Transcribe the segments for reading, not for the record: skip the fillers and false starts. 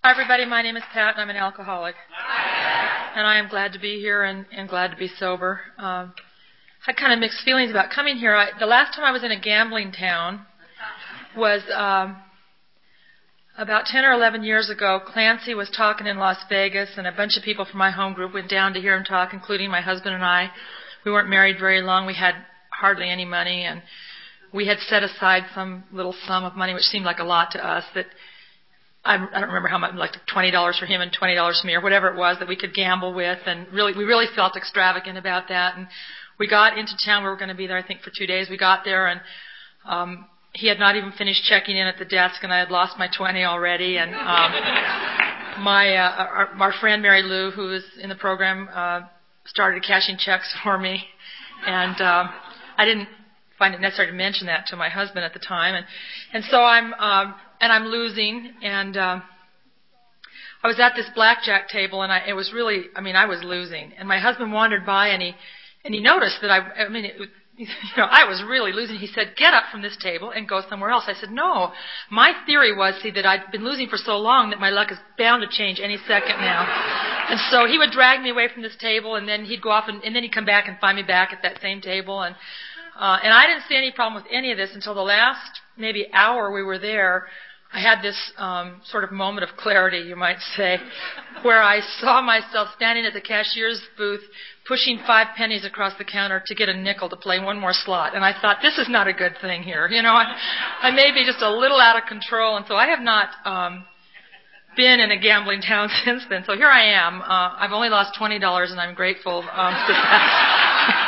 Hi, everybody. My name is Pat, and I'm an alcoholic. And I am glad to be here and glad to be sober. I had kind of mixed feelings about coming here. The last time I was in a gambling town was about 10 or 11 years ago. Clancy was talking in Las Vegas, and a bunch of people from my home group went down to hear him talk, including my husband and I. We weren't married very long. We had hardly any money, and we had set aside some little sum of money, which seemed like a lot to us, that I don't remember how much, like $20 for him and $20 for me, or whatever it was that we could gamble with, and we really felt extravagant about that. And we got into town. We were going to be there, I think, for 2 days. We got there, and he had not even finished checking in at the desk, and I had lost my 20 already. And our friend Mary Lou, who was in the program, started cashing checks for me, and I didn't find it necessary to mention that to my husband at the time, and so I'm losing, and I was at this blackjack table, and I was losing, and my husband wandered by, and he noticed that I was really losing. He said, "Get up from this table and go somewhere else." I said, "No, my theory was, that I'd been losing for so long that my luck is bound to change any second now." And so he would drag me away from this table, and then he'd go off, and then he'd come back and find me back at that same table, and I didn't see any problem with any of this until the last maybe hour we were there. I had this sort of moment of clarity, you might say, where I saw myself standing at the cashier's booth pushing 5 pennies across the counter to get a nickel to play one more slot. And I thought, this is not a good thing here. I may be just a little out of control. And so I have not been in a gambling town since then. So here I am. I've only lost $20, and I'm grateful for that.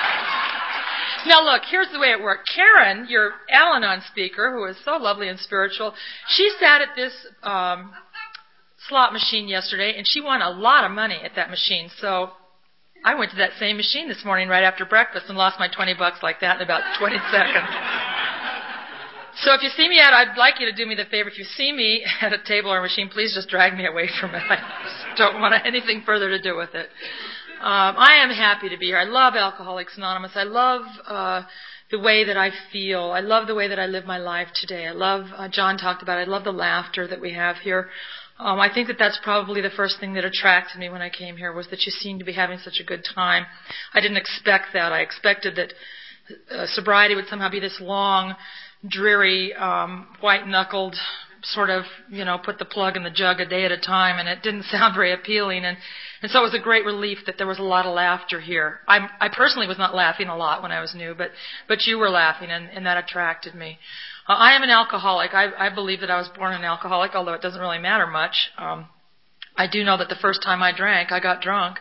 Now, look, here's the way it worked. Karen, your Al-Anon speaker, who is so lovely and spiritual, she sat at this slot machine yesterday, and she won a lot of money at that machine. So I went to that same machine this morning right after breakfast and lost my $20 like that in about 20 seconds. So if you see me I'd like you to do me the favor. If you see me at a table or a machine, please just drag me away from it. I just don't want anything further to do with it. I am happy to be here. I love Alcoholics Anonymous. I love the way that I feel. I love the way that I live my life today. I love, John talked about it, I love the laughter that we have here. I think that's probably the first thing that attracted me when I came here, was that you seemed to be having such a good time. I didn't expect that. I expected that sobriety would somehow be this long, dreary, white-knuckled sort of, put the plug in the jug a day at a time, and it didn't sound very appealing. And so it was a great relief that there was a lot of laughter here. I personally was not laughing a lot when I was new, but you were laughing, and that attracted me. I am an alcoholic. I believe that I was born an alcoholic, although it doesn't really matter much. I do know that the first time I drank, I got drunk.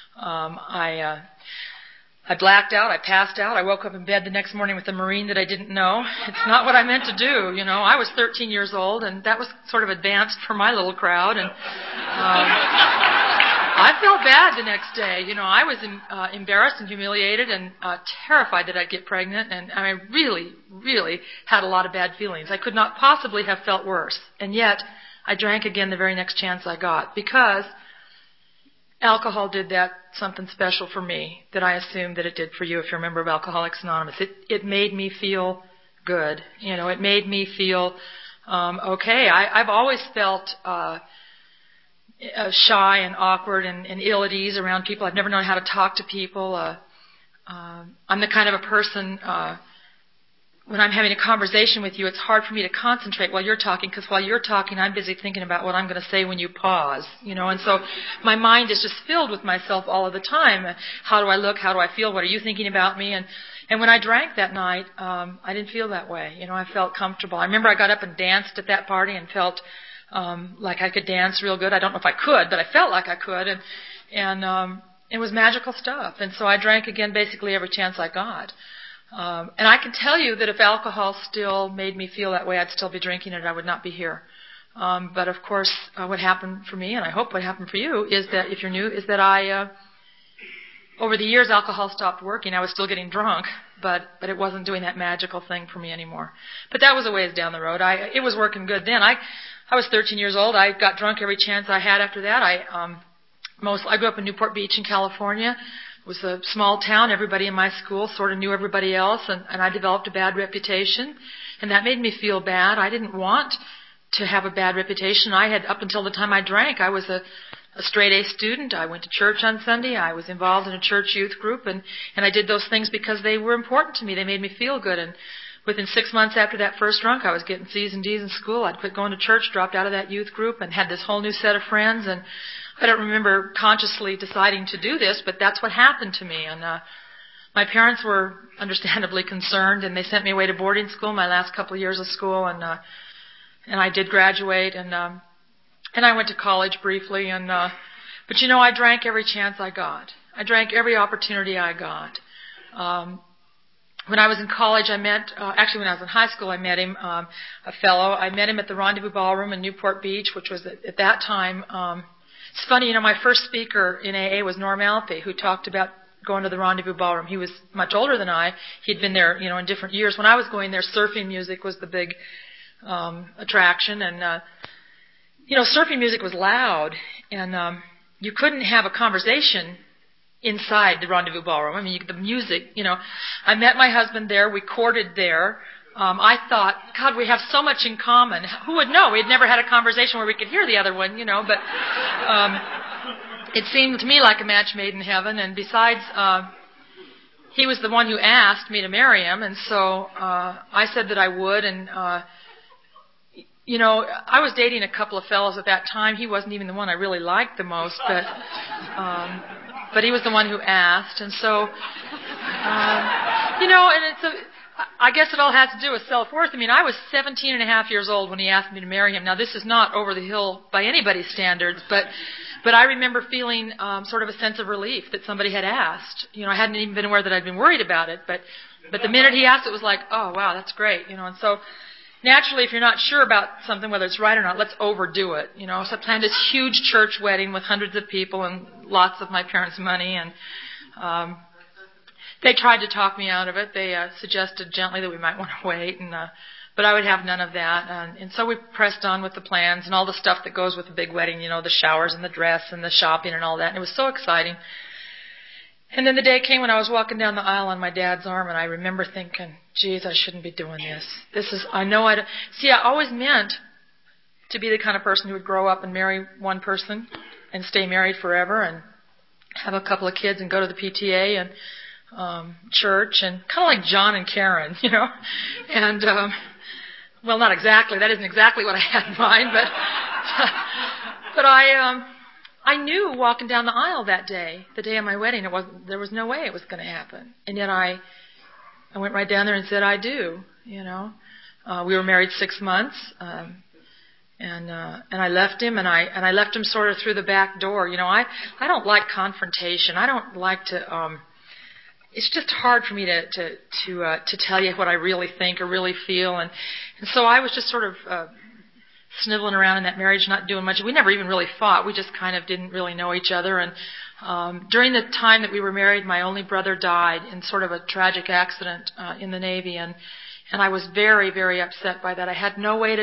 I blacked out. I passed out. I woke up in bed the next morning with a Marine that I didn't know. It's not what I meant to do. I was 13 years old, and that was sort of advanced for my little crowd. And I felt bad the next day. I was embarrassed and humiliated and terrified that I'd get pregnant. And I really, really had a lot of bad feelings. I could not possibly have felt worse. And yet, I drank again the very next chance I got, because alcohol did something special for me that I assume that it did for you if you're a member of Alcoholics Anonymous. It made me feel good. It made me feel okay. I've always felt shy and awkward and ill at ease around people. I've never known how to talk to people. I'm the kind of a person, when I'm having a conversation with you, it's hard for me to concentrate while you're talking, because while you're talking, I'm busy thinking about what I'm going to say when you pause, and so my mind is just filled with myself all of the time. How do I look? How do I feel? What are you thinking about me? And when I drank that night, I didn't feel that way. I felt comfortable. I remember I got up and danced at that party and felt like I could dance real good. I don't know if I could, but I felt like I could, and it was magical stuff. And so I drank again basically every chance I got. And I can tell you that if alcohol still made me feel that way, I'd still be drinking it. I would not be here. But of course, what happened for me, and I hope what happened for you, is that if you're new, is that over the years, alcohol stopped working. I was still getting drunk, but it wasn't doing that magical thing for me anymore. But that was a ways down the road. It was working good then. I was 13 years old. I got drunk every chance I had after that. I grew up in Newport Beach in California. It was a small town. Everybody in my school sort of knew everybody else, and I developed a bad reputation, and that made me feel bad. I didn't want to have a bad reputation. I had, up until the time I drank, I was a straight A student. I went to church on Sunday. I was involved in a church youth group, and I did those things because they were important to me. They made me feel good. And within 6 months after that first drunk, I was getting C's and D's in school. I'd quit going to church, dropped out of that youth group, and had this whole new set of friends. And I don't remember consciously deciding to do this, but that's what happened to me. And my parents were understandably concerned, and they sent me away to boarding school my last couple of years of school, and I did graduate, and I went to college briefly, but I drank every chance I got. I drank every opportunity I got. When I was in college, when I was in high school, I met him, a fellow. I met him at the Rendezvous Ballroom in Newport Beach, which was at that time. It's funny, my first speaker in AA was Norm Alfie, who talked about going to the Rendezvous Ballroom. He was much older than I. He'd been there, in different years. When I was going there, surfing music was the big attraction, and surfing music was loud, and you couldn't have a conversation inside the Rendezvous Ballroom. I mean, the music, I met my husband there. We courted there. I thought, God, we have so much in common. Who would know? We had never had a conversation where we could hear the other one, but it seemed to me like a match made in heaven. And besides, he was the one who asked me to marry him, and so I said that I would, and I was dating a couple of fellows at that time. He wasn't even the one I really liked the most, but he was the one who asked. And so, I guess it all has to do with self-worth. I mean, I was 17 and a half years old when he asked me to marry him. Now, this is not over the hill by anybody's standards, but I remember feeling sort of a sense of relief that somebody had asked. I hadn't even been aware that I'd been worried about it, but the minute he asked, it was like, oh, wow, that's great, and so naturally, if you're not sure about something, whether it's right or not, let's overdo it. So I planned this huge church wedding with hundreds of people and lots of my parents' money, and they tried to talk me out of it. They suggested gently that we might want to wait, but I would have none of that. And so we pressed on with the plans and all the stuff that goes with a big wedding, the showers and the dress and the shopping and all that. And it was so exciting. And then the day came when I was walking down the aisle on my dad's arm, and I remember thinking, geez, I shouldn't be doing this. I always meant to be the kind of person who would grow up and marry one person and stay married forever and have a couple of kids and go to the PTA and church, and kind of like John and Karen, And, well, not exactly. That isn't exactly what I had in mind, but I knew walking down the aisle that day, the day of my wedding, there was no way it was going to happen. And yet I went right down there and said, I do, We were married 6 months, and I left him, and I left him sort of through the back door. I don't like confrontation. I don't like to, it's just hard for me to tell you what I really think or really feel. And so I was just sort of, sniveling around in that marriage, not doing much. We never even really fought. We just kind of didn't really know each other. And during the time that we were married, my only brother died in sort of a tragic accident in the Navy, and I was very, very upset by that. I had no way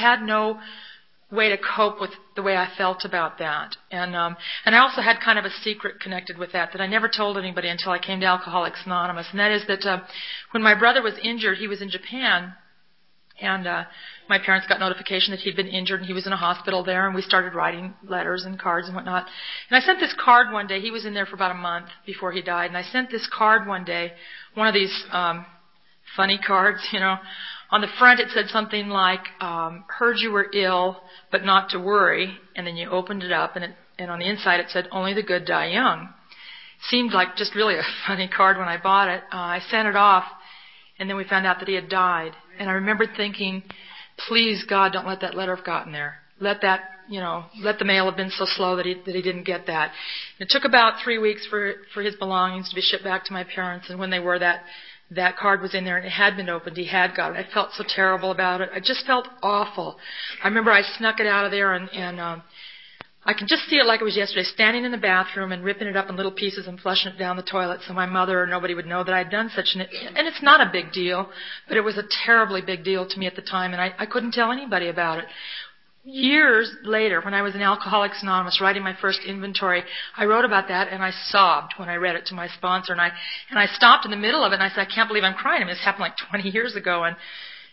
to cope with the way I felt about that. And I also had kind of a secret connected with that I never told anybody until I came to Alcoholics Anonymous. And that is that when my brother was injured, he was in Japan. And my parents got notification that he'd been injured and he was in a hospital there, and we started writing letters and cards and whatnot. And I sent this card one day. He was in there for about a month before he died, and I sent this card one day, one of these funny cards, On the front it said something like, heard you were ill, but not to worry. And then you opened it up, and on the inside it said, only the good die young. Seemed like just really a funny card when I bought it. I sent it off, and then we found out that he had died. And I remembered thinking, please, God, don't let that letter have gotten there. Let the mail have been so slow that he didn't get that. And it took about 3 weeks for his belongings to be shipped back to my parents. And when they were, that card was in there and it had been opened. He had got it. I felt so terrible about it. I just felt awful. I remember I snuck it out of there, and I can just see it like it was yesterday, standing in the bathroom and ripping it up in little pieces and flushing it down the toilet so my mother or nobody would know that I'd done such an... And it's not a big deal, but it was a terribly big deal to me at the time, and I couldn't tell anybody about it. Years later, when I was in Alcoholics Anonymous writing my first inventory, I wrote about that, and I sobbed when I read it to my sponsor, and I stopped in the middle of it, and I said, I can't believe I'm crying. I mean, this happened like 20 years ago, and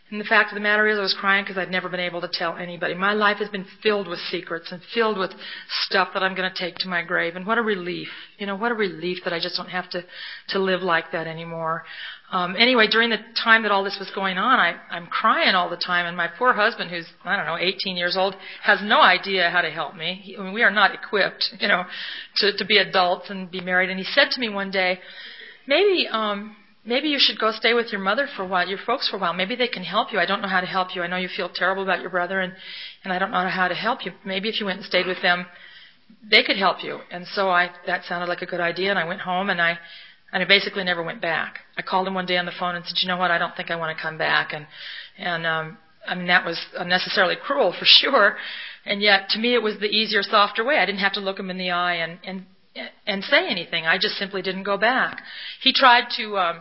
And the fact of the matter is I was crying because I'd never been able to tell anybody. My life has been filled with secrets and filled with stuff that I'm going to take to my grave. And what a relief. What a relief that I just don't have to live like that anymore. Anyway, during the time that all this was going on, I'm crying all the time. And my poor husband, who's, 18 years old, has no idea how to help me. We are not equipped, to be adults and be married. And he said to me one day, maybe you should go stay with your mother for a while, your folks for a while. Maybe they can help you. I don't know how to help you. I know you feel terrible about your brother, and I don't know how to help you. Maybe if you went and stayed with them, they could help you. And so that sounded like a good idea, and I went home, and I basically never went back. I called him one day on the phone and said, you know what, I don't think I want to come back. And that was unnecessarily cruel for sure. And yet, to me, it was the easier, softer way. I didn't have to look him in the eye and say anything. I just simply didn't go back. He tried to,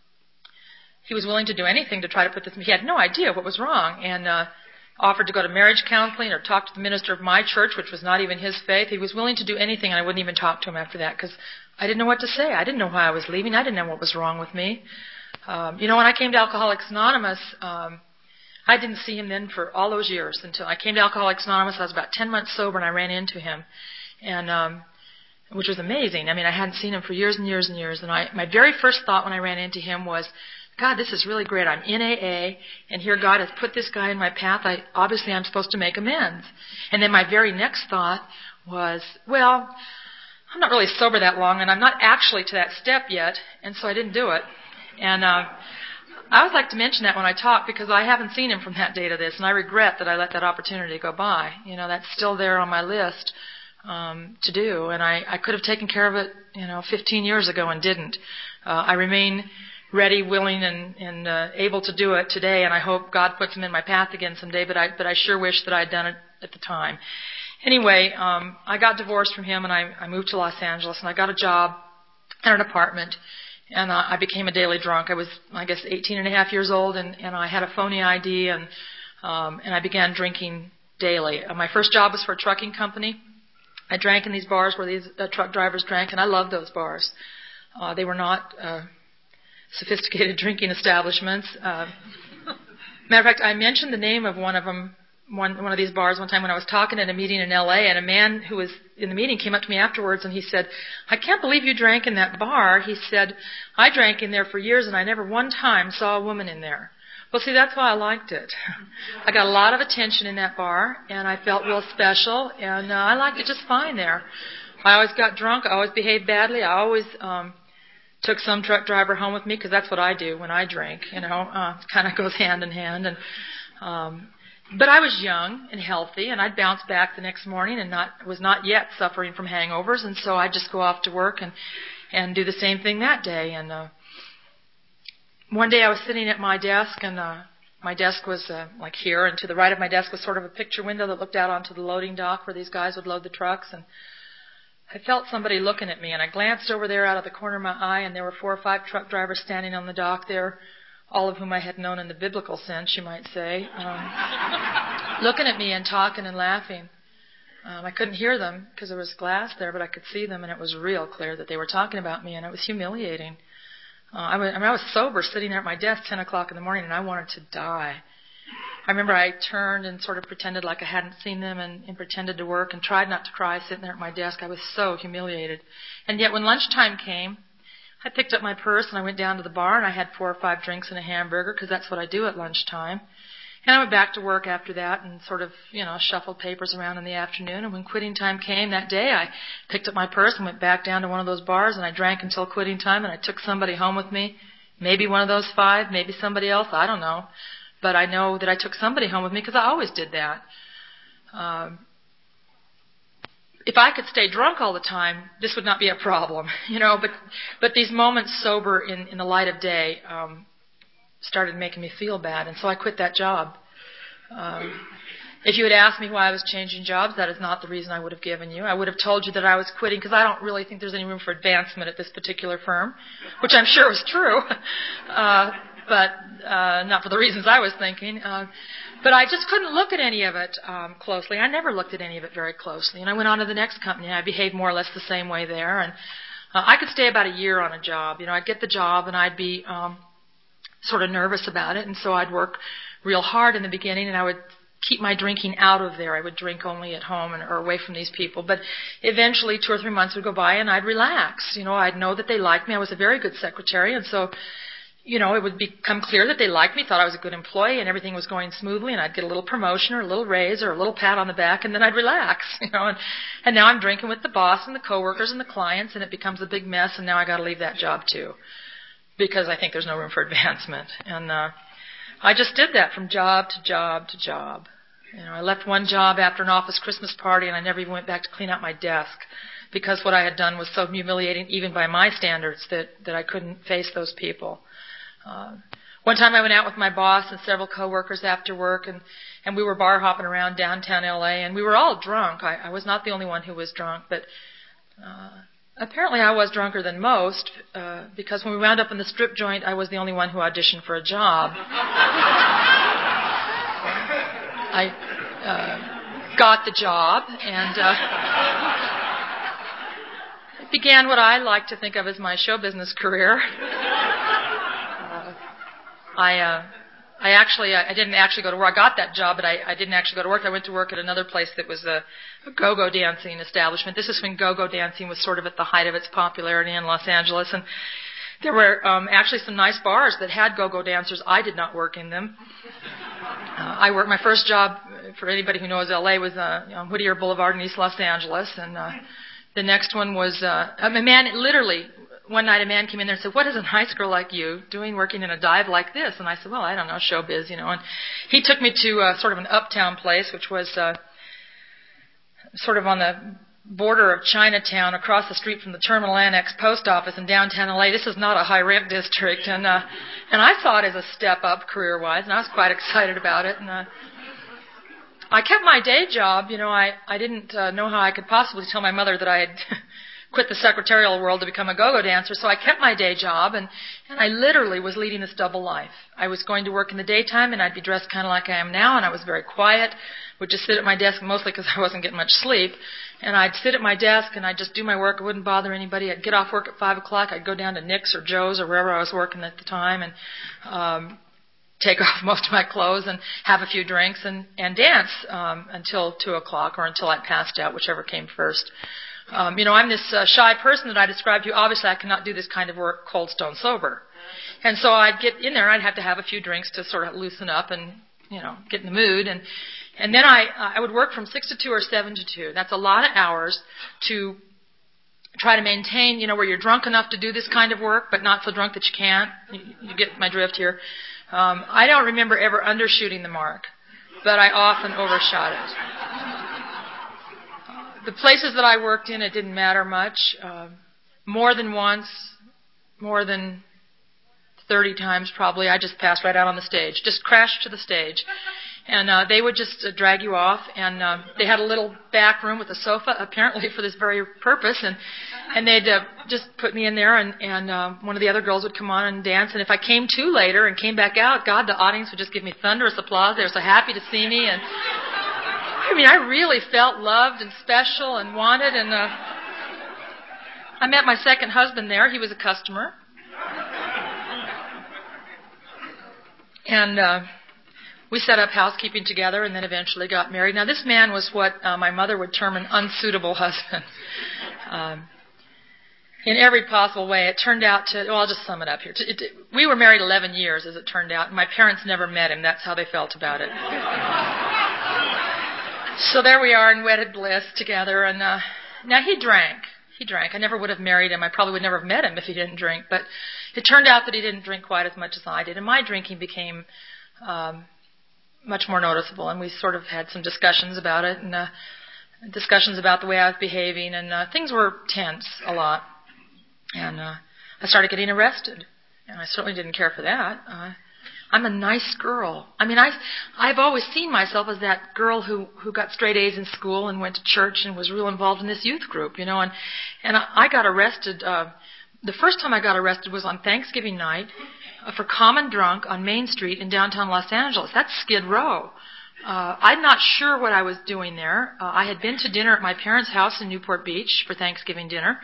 he was willing to do anything to try to put this, he had no idea what was wrong, and offered to go to marriage counseling or talk to the minister of my church, which was not even his faith. He was willing to do anything, and I wouldn't even talk to him after that because I didn't know what to say. I didn't know why I was leaving. I didn't know what was wrong with me. When I came to Alcoholics Anonymous, I didn't see him then for all those years until I came to Alcoholics Anonymous. I was about 10 months sober, and I ran into him, and which was amazing. I hadn't seen him for years and years and years, and my very first thought when I ran into him was, God, this is really great. I'm in AA, and here God has put this guy in my path. Obviously I'm supposed to make amends. And then my very next thought was, well, I'm not really sober that long, and I'm not actually to that step yet, and so I didn't do it. And I always like to mention that when I talk because I haven't seen him from that day to this, and I regret that I let that opportunity go by. That's still there on my list to do, and I could have taken care of it, 15 years ago and didn't. I remain ready, willing, and able to do it today, and I hope God puts him in my path again someday, but I sure wish that I'd done it at the time. Anyway, I got divorced from him, and I moved to Los Angeles, and I got a job in an apartment, and I became a daily drunk. I was, 18 and a half years old, and I had a phony ID, and I began drinking daily. My first job was for a trucking company. I drank in these bars where these truck drivers drank, and I loved those bars. They were not sophisticated drinking establishments. Matter of fact, I mentioned the name of one of them, one of these bars one time when I was talking at a meeting in L.A., and a man who was in the meeting came up to me afterwards, and he said, I can't believe you drank in that bar. He said, I drank in there for years, and I never one time saw a woman in there. Well, see, that's why I liked it. I got a lot of attention in that bar, and I felt real special, and I liked it just fine there. I always got drunk. I always behaved badly. I always took some truck driver home with me because that's what I do when I drink. It kind of goes hand in hand. And but I was young and healthy, and I'd bounce back the next morning and was not yet suffering from hangovers, and so I'd just go off to work and do the same thing that day. And one day I was sitting at my desk, and my desk was like here, and to the right of my desk was sort of a picture window that looked out onto the loading dock where these guys would load the trucks, and I felt somebody looking at me, and I glanced over there out of the corner of my eye, and there were 4 or 5 truck drivers standing on the dock there, all of whom I had known in the biblical sense, you might say, looking at me and talking and laughing. I couldn't hear them because there was glass there, but I could see them, and it was real clear that they were talking about me, and it was humiliating. I was sober, sitting there at my desk 10 o'clock in the morning, and I wanted to die. I remember I turned and sort of pretended like I hadn't seen them and pretended to work and tried not to cry sitting there at my desk. I was so humiliated. And yet when lunchtime came, I picked up my purse and I went down to the bar and I had 4 or 5 drinks and a hamburger because that's what I do at lunchtime. And I went back to work after that and sort of, shuffled papers around in the afternoon. And when quitting time came that day, I picked up my purse and went back down to one of those bars and I drank until quitting time and I took somebody home with me. Maybe one of those 5, maybe somebody else, I don't know. But I know that I took somebody home with me because I always did that. If I could stay drunk all the time, this would not be a problem, But these moments sober in the light of day started making me feel bad, and so I quit that job. If you had asked me why I was changing jobs, that is not the reason I would have given you. I would have told you that I was quitting because I don't really think there's any room for advancement at this particular firm, which I'm sure was true. But not for the reasons I was thinking. But I just couldn't look at any of it closely. I never looked at any of it very closely. And I went on to the next company. I behaved more or less the same way there. And I could stay about a year on a job. I'd get the job and I'd be sort of nervous about it. And so I'd work real hard in the beginning, and I would keep my drinking out of there. I would drink only at home or away from these people. But eventually 2 or 3 months would go by and I'd relax. I'd know that they liked me. I was a very good secretary, and so it would become clear that they liked me, thought I was a good employee, and everything was going smoothly, and I'd get a little promotion or a little raise or a little pat on the back, and then I'd relax, and now I'm drinking with the boss and the coworkers and the clients, and it becomes a big mess, and now I got to leave that job too, because I think there's no room for advancement. And I just did that from job to job to job. I left one job after an office Christmas party, and I never even went back to clean out my desk, because what I had done was so humiliating, even by my standards, that I couldn't face those people. One time I went out with my boss and several coworkers after work, and we were bar hopping around downtown L.A., and we were all drunk. I was not the only one who was drunk, but apparently I was drunker than most, because when we wound up in the strip joint, I was the only one who auditioned for a job. I got the job, and it began what I like to think of as my show business career. I didn't actually go to work. I got that job, but I didn't actually go to work. I went to work at another place that was a go-go dancing establishment. This is when go-go dancing was sort of at the height of its popularity in Los Angeles, and there were actually some nice bars that had go-go dancers. I did not work in them. I worked my first job, for anybody who knows L.A., was on Whittier Boulevard in East Los Angeles, and the next one was a man, literally. One night a man came in there and said, "What is a nice girl like you doing working in a dive like this?" And I said, "Well, I don't know, showbiz, And he took me to sort of an uptown place, which was sort of on the border of Chinatown, across the street from the Terminal Annex post office in downtown LA. This is not a high rent district, and I saw it as a step up career-wise, and I was quite excited about it. And I kept my day job. I didn't know how I could possibly tell my mother that I had quit the secretarial world to become a go-go dancer, so I kept my day job, and I literally was leading this double life. I was going to work in the daytime, and I'd be dressed kind of like I am now, and I was very quiet, would just sit at my desk, mostly because I wasn't getting much sleep, and I'd sit at my desk, and I'd just do my work. I wouldn't bother anybody. I'd get off work at 5 o'clock. I'd go down to Nick's or Joe's or wherever I was working at the time, and take off most of my clothes and have a few drinks and dance until 2 o'clock or until I passed out, whichever came first. I'm this shy person that I described to you. Obviously, I cannot do this kind of work cold stone sober. And so I'd get in there, and I'd have to have a few drinks to sort of loosen up and, get in the mood. And then I would work from 6 to 2 or 7 to 2. That's a lot of hours to try to maintain, where you're drunk enough to do this kind of work, but not so drunk that you can't. You get my drift here. I don't remember ever undershooting the mark, but I often overshot it. The places that I worked in, it didn't matter much. More than once, more than 30 times probably, I just passed right out on the stage, just crashed to the stage. And they would just drag you off, and they had a little back room with a sofa, apparently for this very purpose, and they'd just put me in there, and one of the other girls would come on and dance, and if I came too later and came back out, God, the audience would just give me thunderous applause. They were so happy to see me, and I really felt loved and special and wanted, and I met my second husband there. He was a customer. And we set up housekeeping together and then eventually got married. Now, this man was what my mother would term an unsuitable husband. In every possible way, it turned out to, I'll just sum it up here. We were married 11 years, as it turned out, and my parents never met him. That's how they felt about it. So there we are in wedded bliss together, and now he drank. I never would have married him. I probably would never have met him if he didn't drink, but it turned out that he didn't drink quite as much as I did, and my drinking became much more noticeable, and we sort of had some discussions about it, and discussions about the way I was behaving, and things were tense a lot, and I started getting arrested, and I certainly didn't care for that. I'm a nice girl. I've always seen myself as that girl who got straight A's in school and went to church and was real involved in this youth group, and I got arrested. The first time I got arrested was on Thanksgiving night for common drunk on Main Street in downtown Los Angeles. That's Skid Row. I'm not sure what I was doing there. I had been to dinner at my parents' house in Newport Beach for Thanksgiving dinner.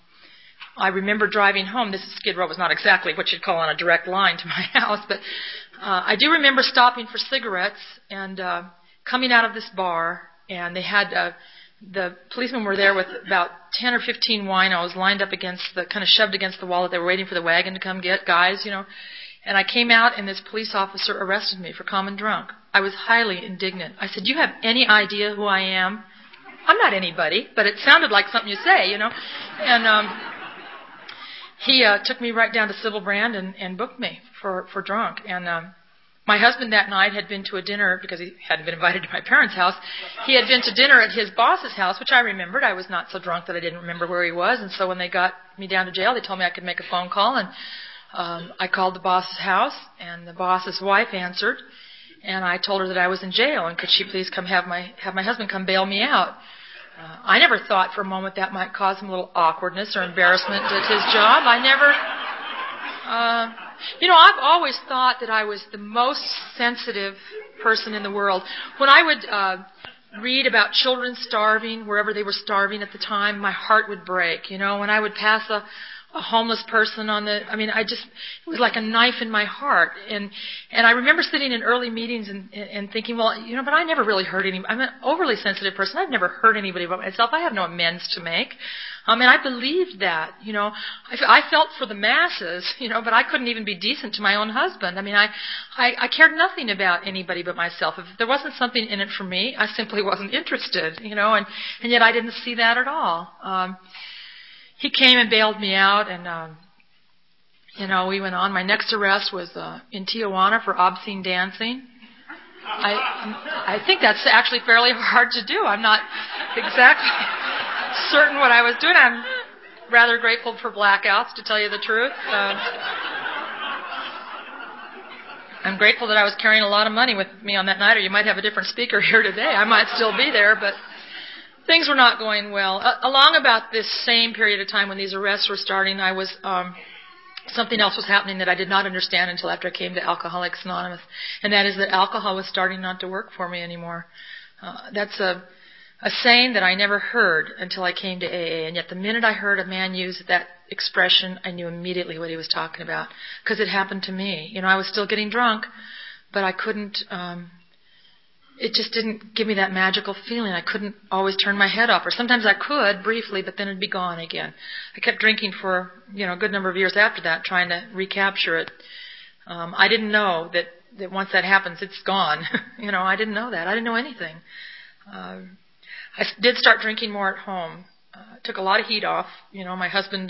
I remember driving home. This is Skid Row was not exactly what you'd call on a direct line to my house, but I do remember stopping for cigarettes and coming out of this bar, and they had the policemen were there with about 10 or 15 winos lined up kind of shoved against the wall that they were waiting for the wagon to come get, guys. And I came out, and this police officer arrested me for common drunk. I was highly indignant. I said, "Do you have any idea who I am?" "I'm not anybody," but it sounded like something you say, And he took me right down to Civil Brand and booked me for drunk. And my husband that night had been to a dinner, because he hadn't been invited to my parents' house. He had been to dinner at his boss's house, which I remembered. I was not so drunk that I didn't remember where he was. And so when they got me down to jail, they told me I could make a phone call. And I called the boss's house, and the boss's wife answered. And I told her that I was in jail, and could she please come have my husband come bail me out. I never thought for a moment that might cause him a little awkwardness or embarrassment at his job. I never... I've always thought that I was the most sensitive person in the world. When I would read about children starving, wherever they were starving at the time, my heart would break. When I would pass a homeless person it was like a knife in my heart. And I remember sitting in early meetings and thinking, well, but I never really hurt anybody. I'm an overly sensitive person. I've never hurt anybody but myself. I have no amends to make. And I believed that, I felt for the masses, but I couldn't even be decent to my own husband. I cared nothing about anybody but myself. If there wasn't something in it for me, I simply wasn't interested, and yet I didn't see that at all. He came and bailed me out, and, we went on. My next arrest was in Tijuana for obscene dancing. I think that's actually fairly hard to do. I'm not exactly certain what I was doing. I'm rather grateful for blackouts, to tell you the truth. I'm grateful that I was carrying a lot of money with me on that night, or you might have a different speaker here today. I might still be there, but things were not going well. Along about this same period of time when these arrests were starting, I was something else was happening that I did not understand until after I came to Alcoholics Anonymous, and that is that alcohol was starting not to work for me anymore. That's a saying that I never heard until I came to AA, and yet the minute I heard a man use that expression, I knew immediately what he was talking about, because it happened to me. I was still getting drunk, but I couldn't... It just didn't give me that magical feeling. I couldn't always turn my head off. Or sometimes I could, briefly, but then it'd be gone again. I kept drinking for, a good number of years after that, trying to recapture it. I didn't know that once that happens, it's gone. I didn't know that. I didn't know anything. I did start drinking more at home. Took a lot of heat off. My husband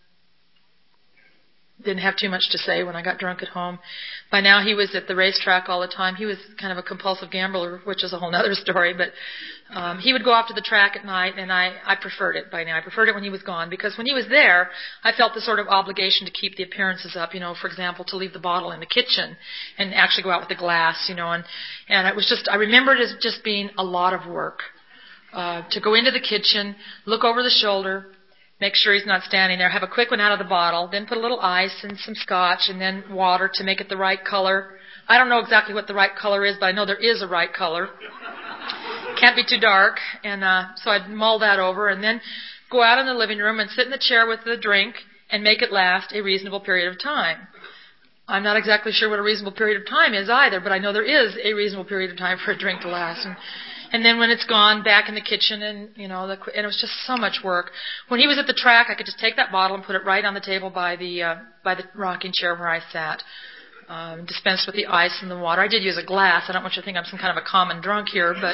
didn't have too much to say when I got drunk at home. By now he was at the racetrack all the time. He was kind of a compulsive gambler, which is a whole other story. But he would go off to the track at night, and I preferred it by now. I preferred it when he was gone, because when he was there, I felt the sort of obligation to keep the appearances up. For example, to leave the bottle in the kitchen and actually go out with the glass. And it was just, I remember it as just being a lot of work. To go into the kitchen, look over the shoulder, make sure he's not standing there, have a quick one out of the bottle, then put a little ice and some scotch and then water to make it the right color. I don't know exactly what the right color is, but I know there is a right color. Can't be too dark. And so I'd mull that over and then go out in the living room and sit in the chair with the drink and make it last a reasonable period of time. I'm not exactly sure what a reasonable period of time is either, but I know there is a reasonable period of time for a drink to last. And then when it's gone, back in the kitchen, and and it was just so much work. When he was at the track, I could just take that bottle and put it right on the table by the rocking chair where I sat. Dispensed with the ice and the water. I did use a glass. I don't want you to think I'm some kind of a common drunk here, but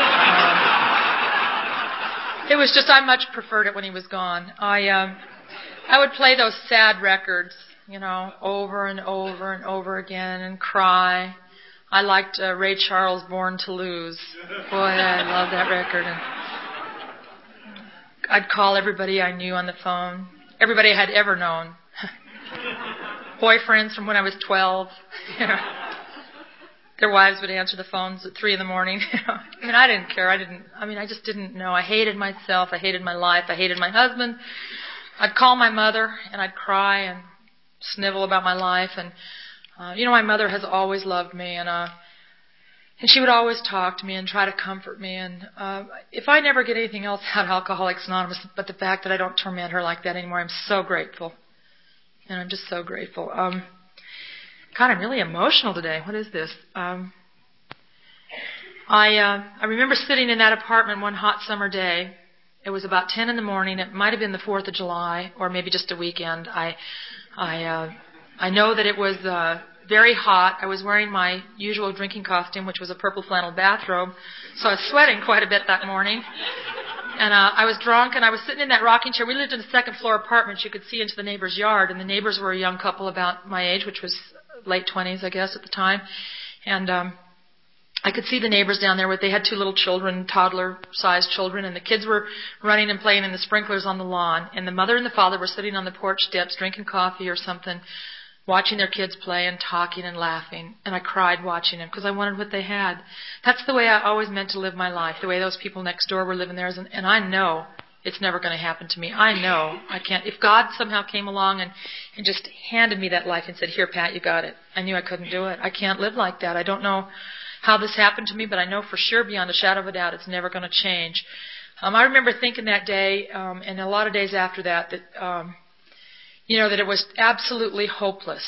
it was just I much preferred it when he was gone. I would play those sad records, over and over and over again, and cry. I liked Ray Charles' Born to Lose. Boy, I love that record. And I'd call everybody I knew on the phone, everybody I had ever known. Boyfriends from when I was 12. Their wives would answer the phones at 3 a.m. I didn't care. I just didn't know. I hated myself. I hated my life. I hated my husband. I'd call my mother, and I'd cry and snivel about my life. And my mother has always loved me, and she would always talk to me and try to comfort me. And if I never get anything else out of Alcoholics Anonymous but the fact that I don't torment her like that anymore, I'm so grateful. And I'm just so grateful. God, I'm really emotional today. What is this? I remember sitting in that apartment one hot summer day. It was about 10 in the morning. It might have been the 4th of July or maybe just a weekend. I know that it was very hot. I was wearing my usual drinking costume, which was a purple flannel bathrobe, so I was sweating quite a bit that morning. And I was drunk, and I was sitting in that rocking chair. We lived in a second-floor apartment. You could see into the neighbor's yard, and the neighbors were a young couple about my age, which was late 20s, I guess, at the time. And I could see the neighbors down there. They had 2 little children, toddler-sized children, and the kids were running and playing in the sprinklers on the lawn. And the mother and the father were sitting on the porch steps, drinking coffee or something, watching their kids play and talking and laughing. And I cried watching them because I wanted what they had. That's the way I always meant to live my life, the way those people next door were living theirs. And I know it's never going to happen to me. I know I can't. If God somehow came along and just handed me that life and said, here, Pat, you got it, I knew I couldn't do it. I can't live like that. I don't know how this happened to me, but I know for sure beyond a shadow of a doubt it's never going to change. I remember thinking that day, and a lot of days after that, that that it was absolutely hopeless.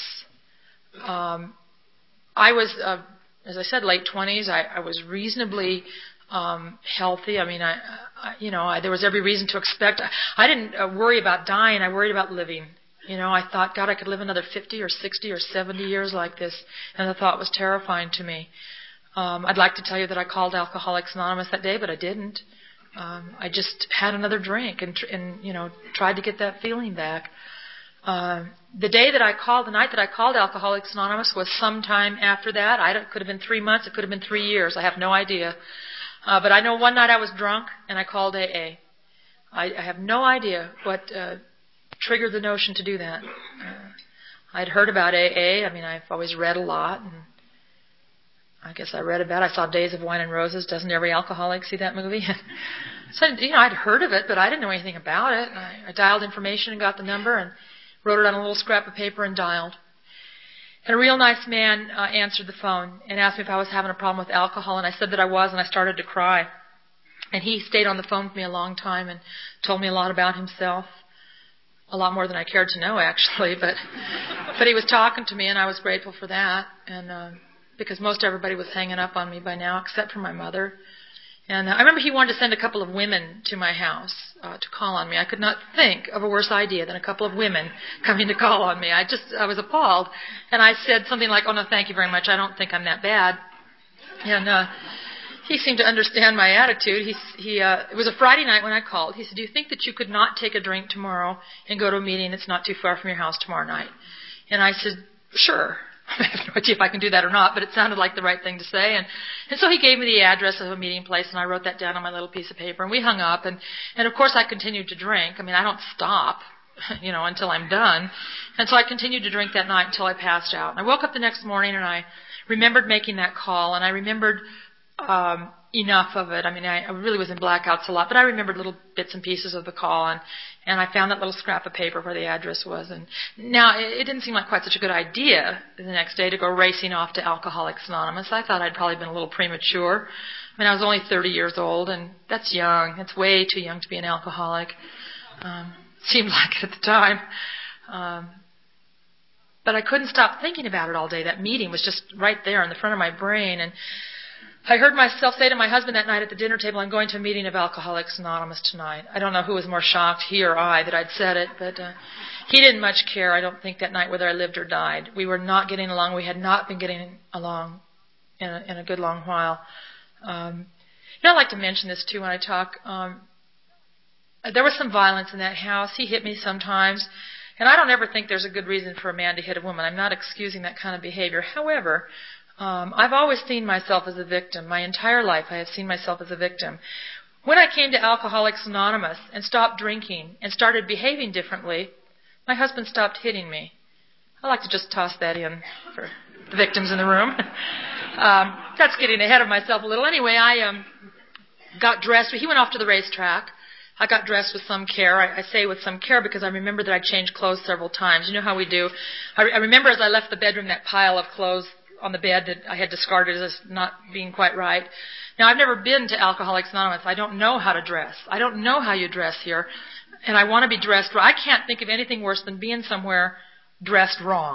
I was, as I said, late 20s. I was reasonably healthy. I mean, there was every reason to expect. I didn't worry about dying. I worried about living. I thought, God, I could live another 50 or 60 or 70 years like this, and the thought was terrifying to me. I'd like to tell you that I called Alcoholics Anonymous that day, but I didn't. I just had another drink and tried to get that feeling back. The day that I called, the night that I called Alcoholics Anonymous was sometime after that. It could have been 3 months. It could have been 3 years. I have no idea. But I know one night I was drunk and I called AA. I have no idea what triggered the notion to do that. I'd heard about AA. I mean, I've always read a lot, and I guess I read about it. I saw Days of Wine and Roses. Doesn't every alcoholic see that movie? So, I'd heard of it, but I didn't know anything about it. I dialed information and got the number and wrote it on a little scrap of paper and dialed. And a real nice man answered the phone and asked me if I was having a problem with alcohol, and I said that I was, and I started to cry. And he stayed on the phone with me a long time and told me a lot about himself, a lot more than I cared to know, actually. But he was talking to me, and I was grateful for that, and because most everybody was hanging up on me by now, except for my mother. And I remember he wanted to send a couple of women to my house to call on me. I could not think of a worse idea than a couple of women coming to call on me. I was appalled. And I said something like, oh, no, thank you very much. I don't think I'm that bad. And he seemed to understand my attitude. It was a Friday night when I called. He said, do you think that you could not take a drink tomorrow and go to a meeting that's not too far from your house tomorrow night? And I said, sure. I have no idea if I can do that or not, but it sounded like the right thing to say. And so he gave me the address of a meeting place, and I wrote that down on my little piece of paper, and we hung up. And of course, I continued to drink. I mean, I don't stop, until I'm done. And so I continued to drink that night until I passed out. And I woke up the next morning, and I remembered making that call, and I remembered enough of it. I mean, I really was in blackouts a lot, but I remembered little bits and pieces of the call, and I found that little scrap of paper where the address was. And now, it didn't seem like quite such a good idea the next day to go racing off to Alcoholics Anonymous. I thought I'd probably been a little premature. I mean, I was only 30 years old, and that's young. That's way too young to be an alcoholic. Seemed like it at the time. But I couldn't stop thinking about it all day. That meeting was just right there in the front of my brain, and I heard myself say to my husband that night at the dinner table, I'm going to a meeting of Alcoholics Anonymous tonight. I don't know who was more shocked, he or I, that I'd said it, but he didn't much care, I don't think, that night whether I lived or died. We were not getting along. We had not been getting along in a good long while. I'd like to mention this, too, when I talk. There was some violence in that house. He hit me sometimes, and I don't ever think there's a good reason for a man to hit a woman. I'm not excusing that kind of behavior. However, I've always seen myself as a victim. My entire life I have seen myself as a victim. When I came to Alcoholics Anonymous and stopped drinking and started behaving differently, my husband stopped hitting me. I like to just toss that in for the victims in the room. That's getting ahead of myself a little. Anyway, I got dressed. He went off to the racetrack. I got dressed with some care. I say with some care because I remember that I changed clothes several times. You know how we do. I remember as I left the bedroom that pile of clothes on the bed that I had discarded as not being quite right. Now, I've never been to Alcoholics Anonymous. I don't know how to dress. I don't know how you dress here, and I want to be dressed right. I can't think of anything worse than being somewhere dressed wrong.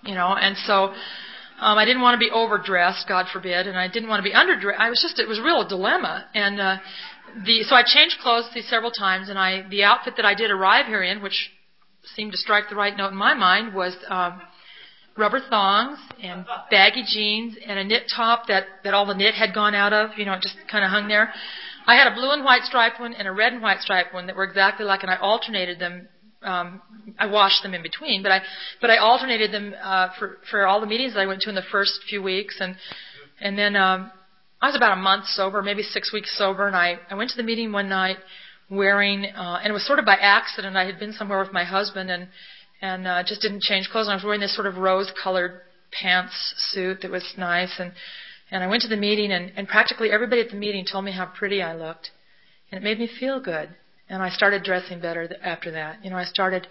And so I didn't want to be overdressed, God forbid, and I didn't want to be underdressed. It was a real dilemma. And so I changed clothes several times, and the outfit that I did arrive here in, which seemed to strike the right note in my mind, was rubber thongs and baggy jeans and a knit top that all the knit had gone out of. It just kind of hung there. I had a blue and white striped one and a red and white striped one that were exactly like, and I alternated them. I washed them in between, but I alternated them for all the meetings that I went to in the first few weeks, and then I was about a month sober, maybe 6 weeks sober, and I went to the meeting one night wearing, and it was sort of by accident. I had been somewhere with my husband and just didn't change clothes, and I was wearing this sort of rose-colored pants suit that was nice, and I went to the meeting, and practically everybody at the meeting told me how pretty I looked, and it made me feel good. And I started dressing better after that. I started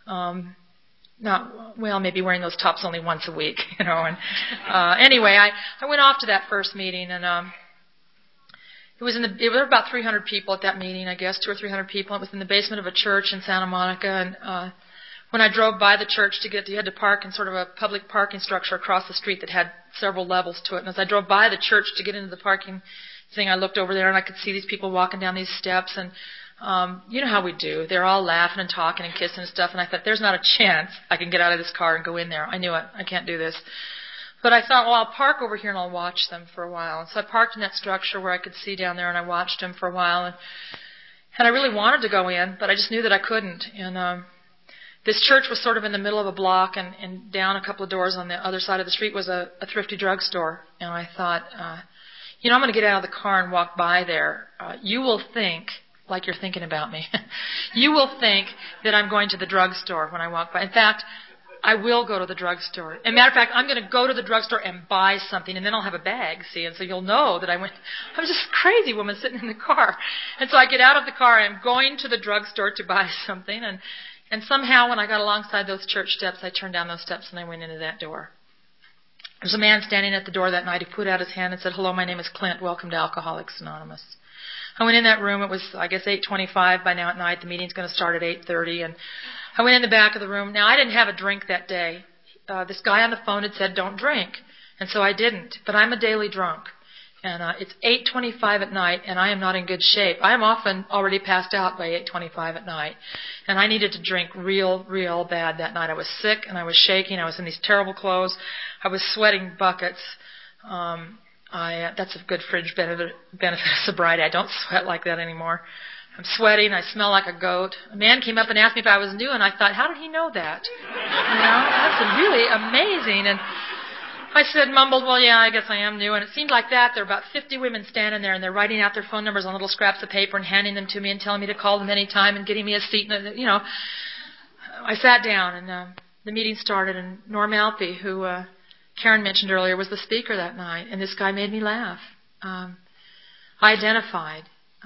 maybe wearing those tops only once a week, And anyway, I went off to that first meeting, and it were about 300 people at that meeting, I guess, 200 or 300 people. It was in the basement of a church in Santa Monica, and when I drove by the church you had to park in sort of a public parking structure across the street that had several levels to it. And as I drove by the church to get into the parking thing, I looked over there and I could see these people walking down these steps, and you know how we do. They're all laughing and talking and kissing and stuff, and I thought, there's not a chance I can get out of this car and go in there. I knew it. I can't do this. But I thought, well, I'll park over here and I'll watch them for a while. And so I parked in that structure where I could see down there, and I watched them for a while. And I really wanted to go in, but I just knew that I couldn't. And this church was sort of in the middle of a block, and down a couple of doors on the other side of the street was a thrifty drugstore. And I thought, I'm going to get out of the car and walk by there. You will think, like you're thinking about me, you will think that I'm going to the drugstore when I walk by. In fact, I will go to the drugstore. As a matter of fact, I'm going to go to the drugstore and buy something, and then I'll have a bag, see, and so you'll know that I was just a crazy woman sitting in the car. And so I get out of the car, and I'm going to the drugstore to buy something, and somehow when I got alongside those church steps, I turned down those steps and I went into that door. There was a man standing at the door that night. He put out his hand and said, "Hello, my name is Clint. Welcome to Alcoholics Anonymous." I went in that room. It was, I guess, 8:25 by now at night. The meeting's going to start at 8:30. And I went in the back of the room. Now, I didn't have a drink that day. This guy on the phone had said, "Don't drink." And so I didn't. But I'm a daily drunk. And it's 8:25 at night, and I am not in good shape. I am often already passed out by 8:25 at night. And I needed to drink real, real bad that night. I was sick, and I was shaking. I was in these terrible clothes. I was sweating buckets. That's a good fringe benefit of sobriety. I don't sweat like that anymore. I'm sweating. I smell like a goat. A man came up and asked me if I was new, and I thought, how did he know that? That's really amazing. And I mumbled, well, yeah, I guess I am new. And it seemed like that. There were about 50 women standing there, and they're writing out their phone numbers on little scraps of paper and handing them to me and telling me to call them any time and getting me a seat. And, I sat down, and the meeting started, and Norm Alpe, who Karen mentioned earlier, was the speaker that night, and this guy made me laugh. I identified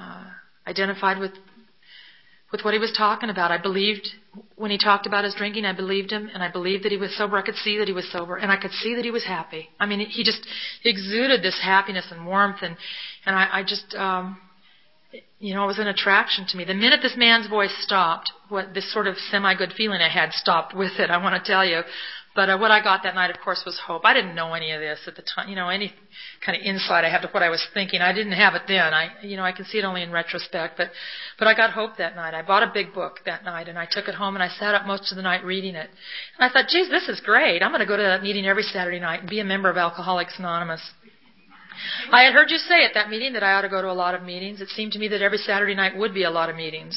with what he was talking about. I believed when he talked about his drinking, I believed him, and I believed that he was sober. I could see that he was sober, and I could see that he was happy. I mean, he just exuded this happiness and warmth, and I just, it was an attraction to me. The minute this man's voice stopped, this sort of semi-good feeling I had stopped with it, I want to tell you. But what I got that night, of course, was hope. I didn't know any of this at the time. Any kind of insight I have to what I was thinking, I didn't have it then. I can see it only in retrospect. But I got hope that night. I bought a big book that night, and I took it home, and I sat up most of the night reading it. And I thought, geez, this is great. I'm going to go to that meeting every Saturday night and be a member of Alcoholics Anonymous. I had heard you say at that meeting that I ought to go to a lot of meetings. It seemed to me that every Saturday night would be a lot of meetings.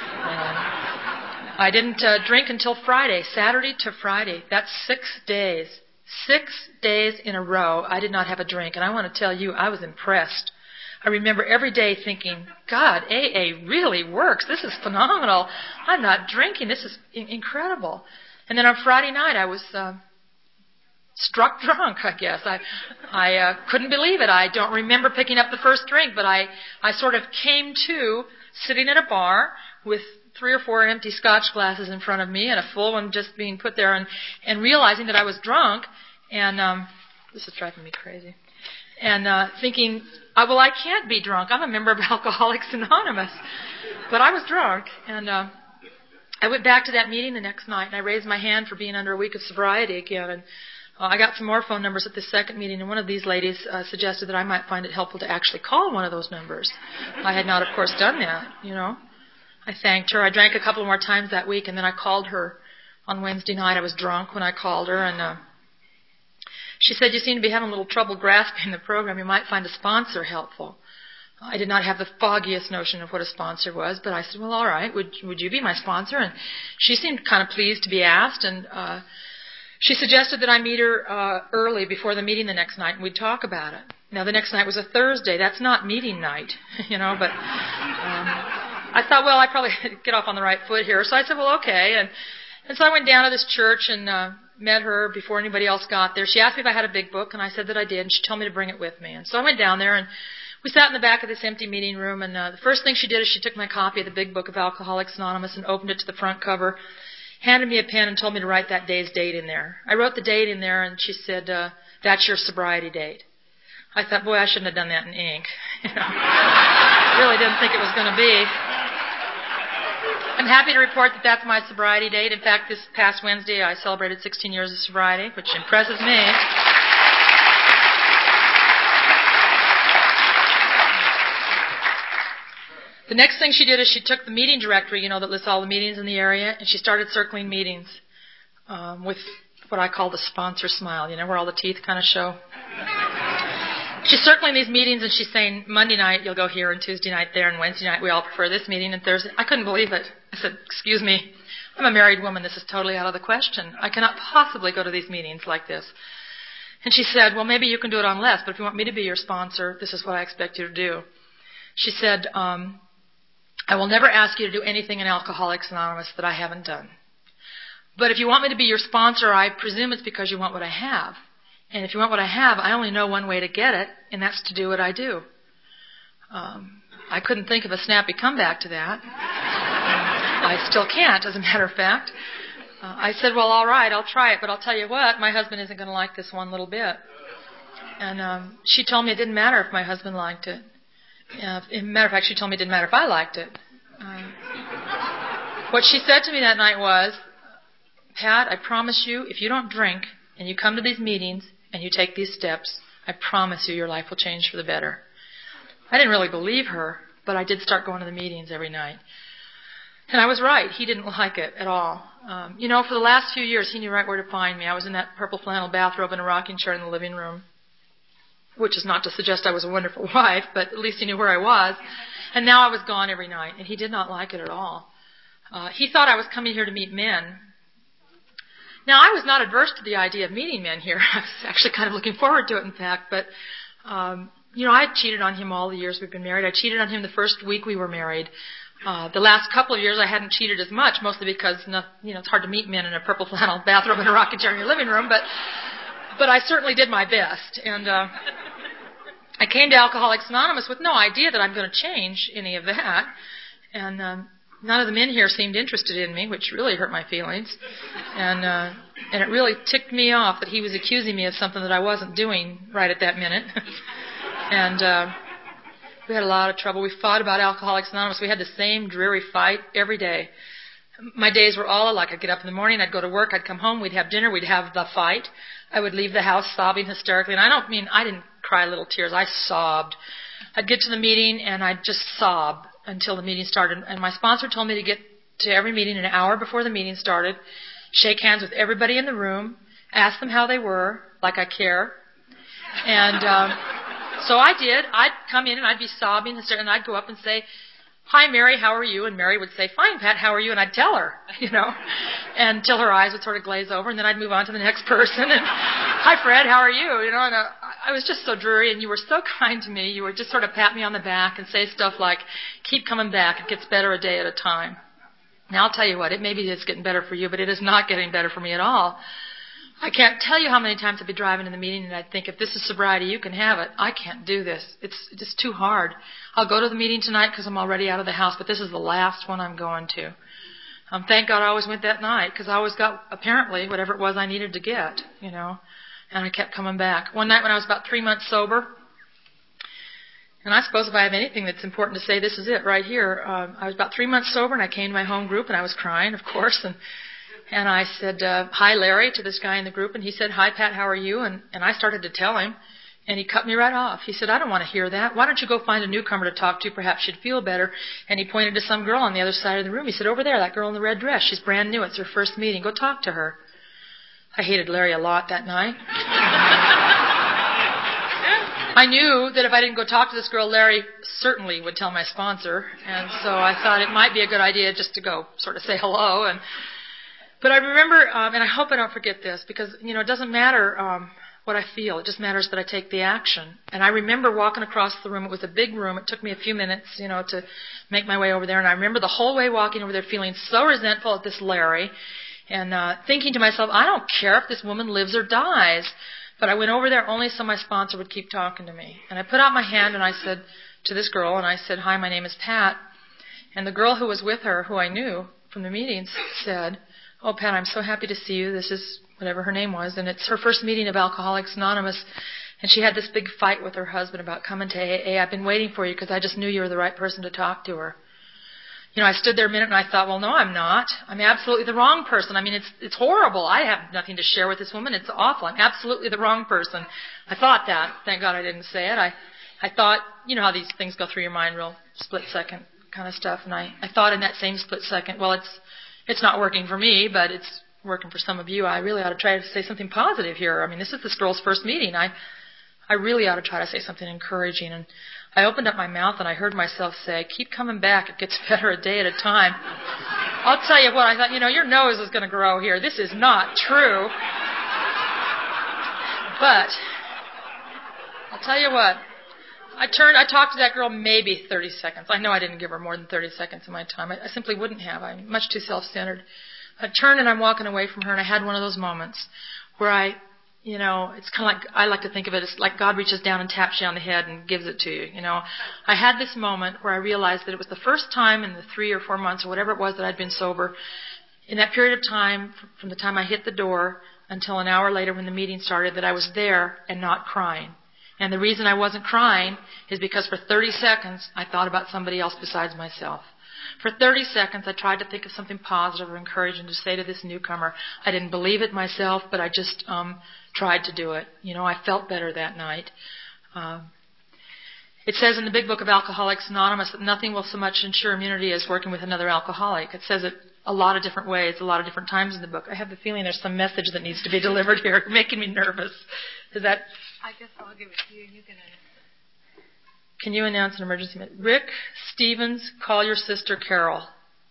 I didn't drink until Friday, Saturday to Friday. That's 6 days. 6 days in a row I did not have a drink. And I want to tell you, I was impressed. I remember every day thinking, God, AA really works. This is phenomenal. I'm not drinking. This is incredible. And then on Friday night I was struck drunk, I guess. I couldn't believe it. I don't remember picking up the first drink, but I sort of came to sitting at a bar with 3 or 4 empty scotch glasses in front of me and a full one just being put there and realizing that I was drunk and this is driving me crazy. And thinking, well, I can't be drunk. I'm a member of Alcoholics Anonymous. But I was drunk. And I went back to that meeting the next night, and I raised my hand for being under a week of sobriety again. And I got some more phone numbers at the second meeting, and one of these ladies suggested that I might find it helpful to actually call one of those numbers. I had not, of course, done that, I thanked her. I drank a couple more times that week, and then I called her on Wednesday night. I was drunk when I called her, and she said, "You seem to be having a little trouble grasping the program. You might find a sponsor helpful." I did not have the foggiest notion of what a sponsor was, but I said, "Well, all right, would you be my sponsor?" And she seemed kind of pleased to be asked, and she suggested that I meet her early before the meeting the next night, and we'd talk about it. Now, the next night was a Thursday. That's not meeting night, but I thought, well, I probably get off on the right foot here. So I said, well, okay. And so I went down to this church and met her before anybody else got there. She asked me if I had a big book, and I said that I did, and she told me to bring it with me. And so I went down there, and we sat in the back of this empty meeting room, and the first thing she did is she took my copy of the big book of Alcoholics Anonymous and opened it to the front cover, handed me a pen, and told me to write that day's date in there. I wrote the date in there, and she said, "That's your sobriety date." I thought, boy, I shouldn't have done that in ink. Really didn't think it was going to be. I'm happy to report that that's my sobriety date. In fact, this past Wednesday, I celebrated 16 years of sobriety, which impresses me. The next thing she did is she took the meeting directory, that lists all the meetings in the area, and she started circling meetings with what I call the sponsor smile, where all the teeth kind of show. She's circling these meetings, and she's saying, Monday night you'll go here, and Tuesday night there, and Wednesday night we all prefer this meeting, and Thursday. I couldn't believe it. I said, excuse me, I'm a married woman. This is totally out of the question. I cannot possibly go to these meetings like this. And she said, well, maybe you can do it on less, but if you want me to be your sponsor, this is what I expect you to do. She said, I will never ask you to do anything in Alcoholics Anonymous that I haven't done. But if you want me to be your sponsor, I presume it's because you want what I have. And if you want what I have, I only know one way to get it, and that's to do what I do. I couldn't think of a snappy comeback to that. I still can't, as a matter of fact. I said, well, all right, I'll try it, but I'll tell you what, my husband isn't going to like this one little bit. And she told me it didn't matter if my husband liked it. As a matter of fact, she told me it didn't matter if I liked it. What she said to me that night was, Pat, I promise you, if you don't drink and you come to these meetings and you take these steps, I promise you your life will change for the better. I didn't really believe her, but I did start going to the meetings every night. And I was right. He didn't like it at all. For the last few years, he knew right where to find me. I was in that purple flannel bathrobe in a rocking chair in the living room, which is not to suggest I was a wonderful wife, but at least he knew where I was. And now I was gone every night, and he did not like it at all. He thought I was coming here to meet men. Now, I was not adverse to the idea of meeting men here. I was actually kind of looking forward to it, in fact. But, I had cheated on him all the years we've been married. I cheated on him the first week we were married. The last couple of years I hadn't cheated as much, mostly because, it's hard to meet men in a purple flannel bathrobe and a rocking chair in your living room. But I certainly did my best. And I came to Alcoholics Anonymous with no idea that I'm going to change any of that. And none of the men here seemed interested in me, which really hurt my feelings. And it really ticked me off that he was accusing me of something that I wasn't doing right at that minute. And we had a lot of trouble. We fought about Alcoholics Anonymous. We had the same dreary fight every day. My days were all alike. I'd get up in the morning, I'd go to work, I'd come home, we'd have dinner, we'd have the fight. I would leave the house sobbing hysterically. And I didn't cry little tears. I sobbed. I'd get to the meeting, and I'd just sob until the meeting started. And my sponsor told me to get to every meeting an hour before the meeting started, shake hands with everybody in the room, ask them how they were, like I care. And so I did. I'd come in, and I'd be sobbing, and I'd go up and say, hi, Mary, how are you? And Mary would say, fine, Pat, how are you? And I'd tell her, until her eyes would sort of glaze over, and then I'd move on to the next person. And, hi, Fred, how are you? And I was just so dreary, and you were so kind to me. You would just sort of pat me on the back and say stuff like, keep coming back. It gets better a day at a time. Now, I'll tell you what, maybe it's getting better for you, but it is not getting better for me at all. I can't tell you how many times I'd be driving in the meeting and I'd think, if this is sobriety, you can have it. I can't do this. It's just too hard. I'll go to the meeting tonight because I'm already out of the house, but this is the last one I'm going to. Thank God I always went that night, because I always got, apparently, whatever it was I needed to get, and I kept coming back. One night when I was about 3 months sober, And I suppose if I have anything that's important to say, this is it right here. I was about 3 months sober, and I came to my home group, and I was crying, of course. And I said, hi, Larry, to this guy in the group. And he said, hi, Pat, how are you? And I started to tell him. And he cut me right off. He said, I don't want to hear that. Why don't you go find a newcomer to talk to? Perhaps she'd feel better. And he pointed to some girl on the other side of the room. He said, over there, that girl in the red dress. She's brand new. It's her first meeting. Go talk to her. I hated Larry a lot that night. I knew that if I didn't go talk to this girl, Larry certainly would tell my sponsor. And so I thought it might be a good idea just to go sort of say hello. But I remember, and I hope I don't forget this, because, it doesn't matter what I feel. It just matters that I take the action. And I remember walking across the room. It was a big room. It took me a few minutes, to make my way over there. And I remember the whole way walking over there feeling so resentful at this Larry and thinking to myself, I don't care if this woman lives or dies. But I went over there only so my sponsor would keep talking to me. And I put out my hand and I said to this girl, and I said, hi, my name is Pat. And the girl who was with her, who I knew from the meetings, said, oh, Pat, I'm so happy to see you. This is whatever her name was, and it's her first meeting of Alcoholics Anonymous, and she had this big fight with her husband about coming to AA. I've been waiting for you because I just knew you were the right person to talk to her. I stood there a minute and I thought, well, no, I'm not. I'm absolutely the wrong person. I mean, it's horrible. I have nothing to share with this woman. It's awful. I'm absolutely the wrong person. I thought that. Thank God I didn't say it. I thought, how these things go through your mind, real split second kind of stuff, and I thought in that same split second, well, it's not working for me, but it's working for some of you. I really ought to try to say something positive here. I mean, this is this girl's first meeting. I really ought to try to say something encouraging. And I opened up my mouth and I heard myself say, keep coming back. It gets better a day at a time. I'll tell you what, I thought, your nose is going to grow here. This is not true. But I'll tell you what, I talked to that girl maybe 30 seconds. I know I didn't give her more than 30 seconds of my time. I simply wouldn't have. I'm much too self-centered. I turned and I'm walking away from her, and I had one of those moments where it's kind of like, I like to think of it as like God reaches down and taps you on the head and gives it to you. I had this moment where I realized that it was the first time in the 3 or 4 months or whatever it was that I'd been sober. In that period of time, from the time I hit the door until an hour later when the meeting started, that I was there and not crying. And the reason I wasn't crying is because for 30 seconds I thought about somebody else besides myself. For 30 seconds, I tried to think of something positive or encouraging to say to this newcomer. I didn't believe it myself, but I just tried to do it. I felt better that night. It says in the big book of Alcoholics Anonymous that nothing will so much ensure immunity as working with another alcoholic. It says it a lot of different ways, a lot of different times in the book. I have the feeling there's some message that needs to be delivered here, making me nervous. Is that? I guess I'll give it to you. You can announce it. Can you announce an emergency? Rick Stevens, call your sister Carol.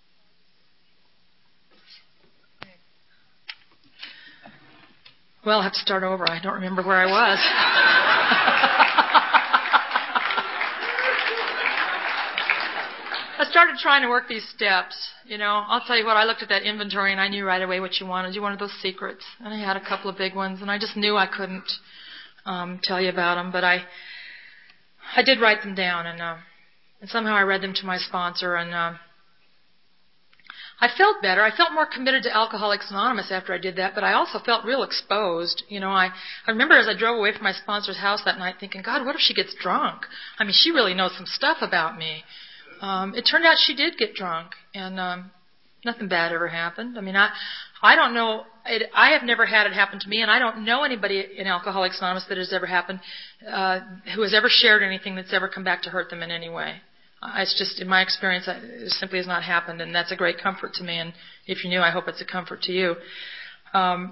Well, I'll have to start over. I don't remember where I was. I started trying to work these steps. I'll tell you what, I looked at that inventory and I knew right away what you wanted. You wanted those secrets. And I had a couple of big ones, and I just knew I couldn't tell you about them, but I did write them down, and somehow I read them to my sponsor, and I felt better. I felt more committed to Alcoholics Anonymous after I did that, but I also felt real exposed. I remember as I drove away from my sponsor's house that night thinking, God, what if she gets drunk? I mean, she really knows some stuff about me. It turned out she did get drunk, and nothing bad ever happened. I mean, I don't know. I have never had it happen to me, and I don't know anybody in Alcoholics Anonymous that has ever happened, who has ever shared anything that's ever come back to hurt them in any way. It's just, in my experience, it simply has not happened, and that's a great comfort to me. And if you're new, I hope it's a comfort to you. I'm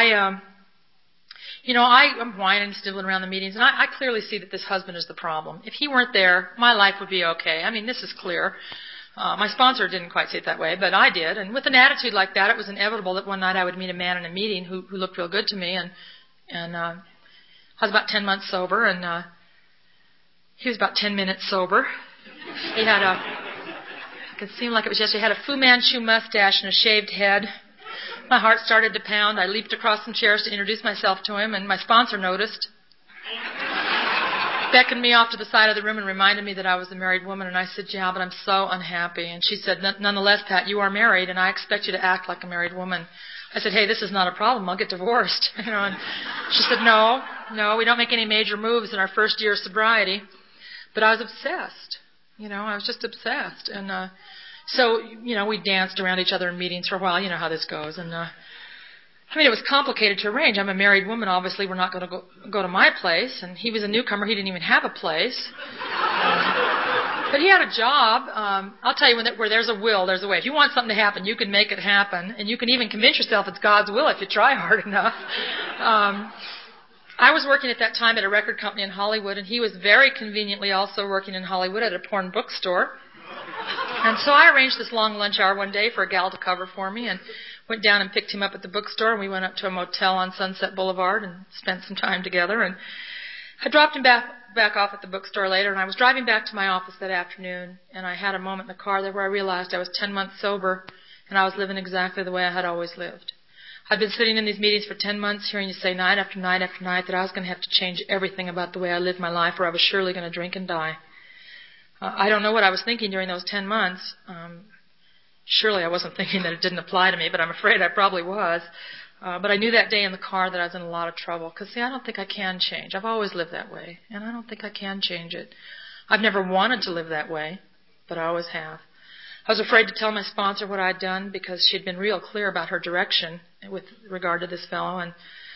whining and stibbling around the meetings, and I clearly see that this husband is the problem. If he weren't there, my life would be okay. I mean, this is clear. My sponsor didn't quite see it that way, but I did. And with an attitude like that, it was inevitable that one night I would meet a man in a meeting who looked real good to me. And I was about 10 months sober, and he was about 10 minutes sober. He had it could seem like it was yesterday, he had a Fu Manchu mustache and a shaved head. My heart started to pound. I leaped across some chairs to introduce myself to him, and my sponsor noticed. Beckoned me off to the side of the room and reminded me that I was a married woman. And I said, yeah, but I'm so unhappy. And she said, nonetheless, Pat, you are married, and I expect you to act like a married woman. I said, hey, this is not a problem. I'll get divorced. And she said, no, we don't make any major moves in our first year of sobriety. But I was obsessed. I was just obsessed. And so, we danced around each other in meetings for a while. You know how this goes. And it was complicated to arrange. I'm a married woman. Obviously, we're not going to go to my place. And he was a newcomer. He didn't even have a place. But he had a job. I'll tell you, where there's a will, there's a way. If you want something to happen, you can make it happen. And you can even convince yourself it's God's will if you try hard enough. I was working at that time at a record company in Hollywood, and he was very conveniently also working in Hollywood at a porn bookstore. And so I arranged this long lunch hour one day for a gal to cover for me, and went down and picked him up at the bookstore, and we went up to a motel on Sunset Boulevard and spent some time together. And I dropped him back off at the bookstore later, and I was driving back to my office that afternoon, and I had a moment in the car there where I realized I was 10 months sober, and I was living exactly the way I had always lived. I'd been sitting in these meetings for 10 months hearing you say night after night after night that I was going to have to change everything about the way I lived my life, or I was surely going to drink and die. I don't know what I was thinking during those 10 months. Surely I wasn't thinking that it didn't apply to me, but I'm afraid I probably was. But I knew that day in the car that I was in a lot of trouble. Because, see, I don't think I can change. I've always lived that way, and I don't think I can change it. I've never wanted to live that way, but I always have. I was afraid to tell my sponsor what I'd done because she'd been real clear about her direction with regard to this fellow, and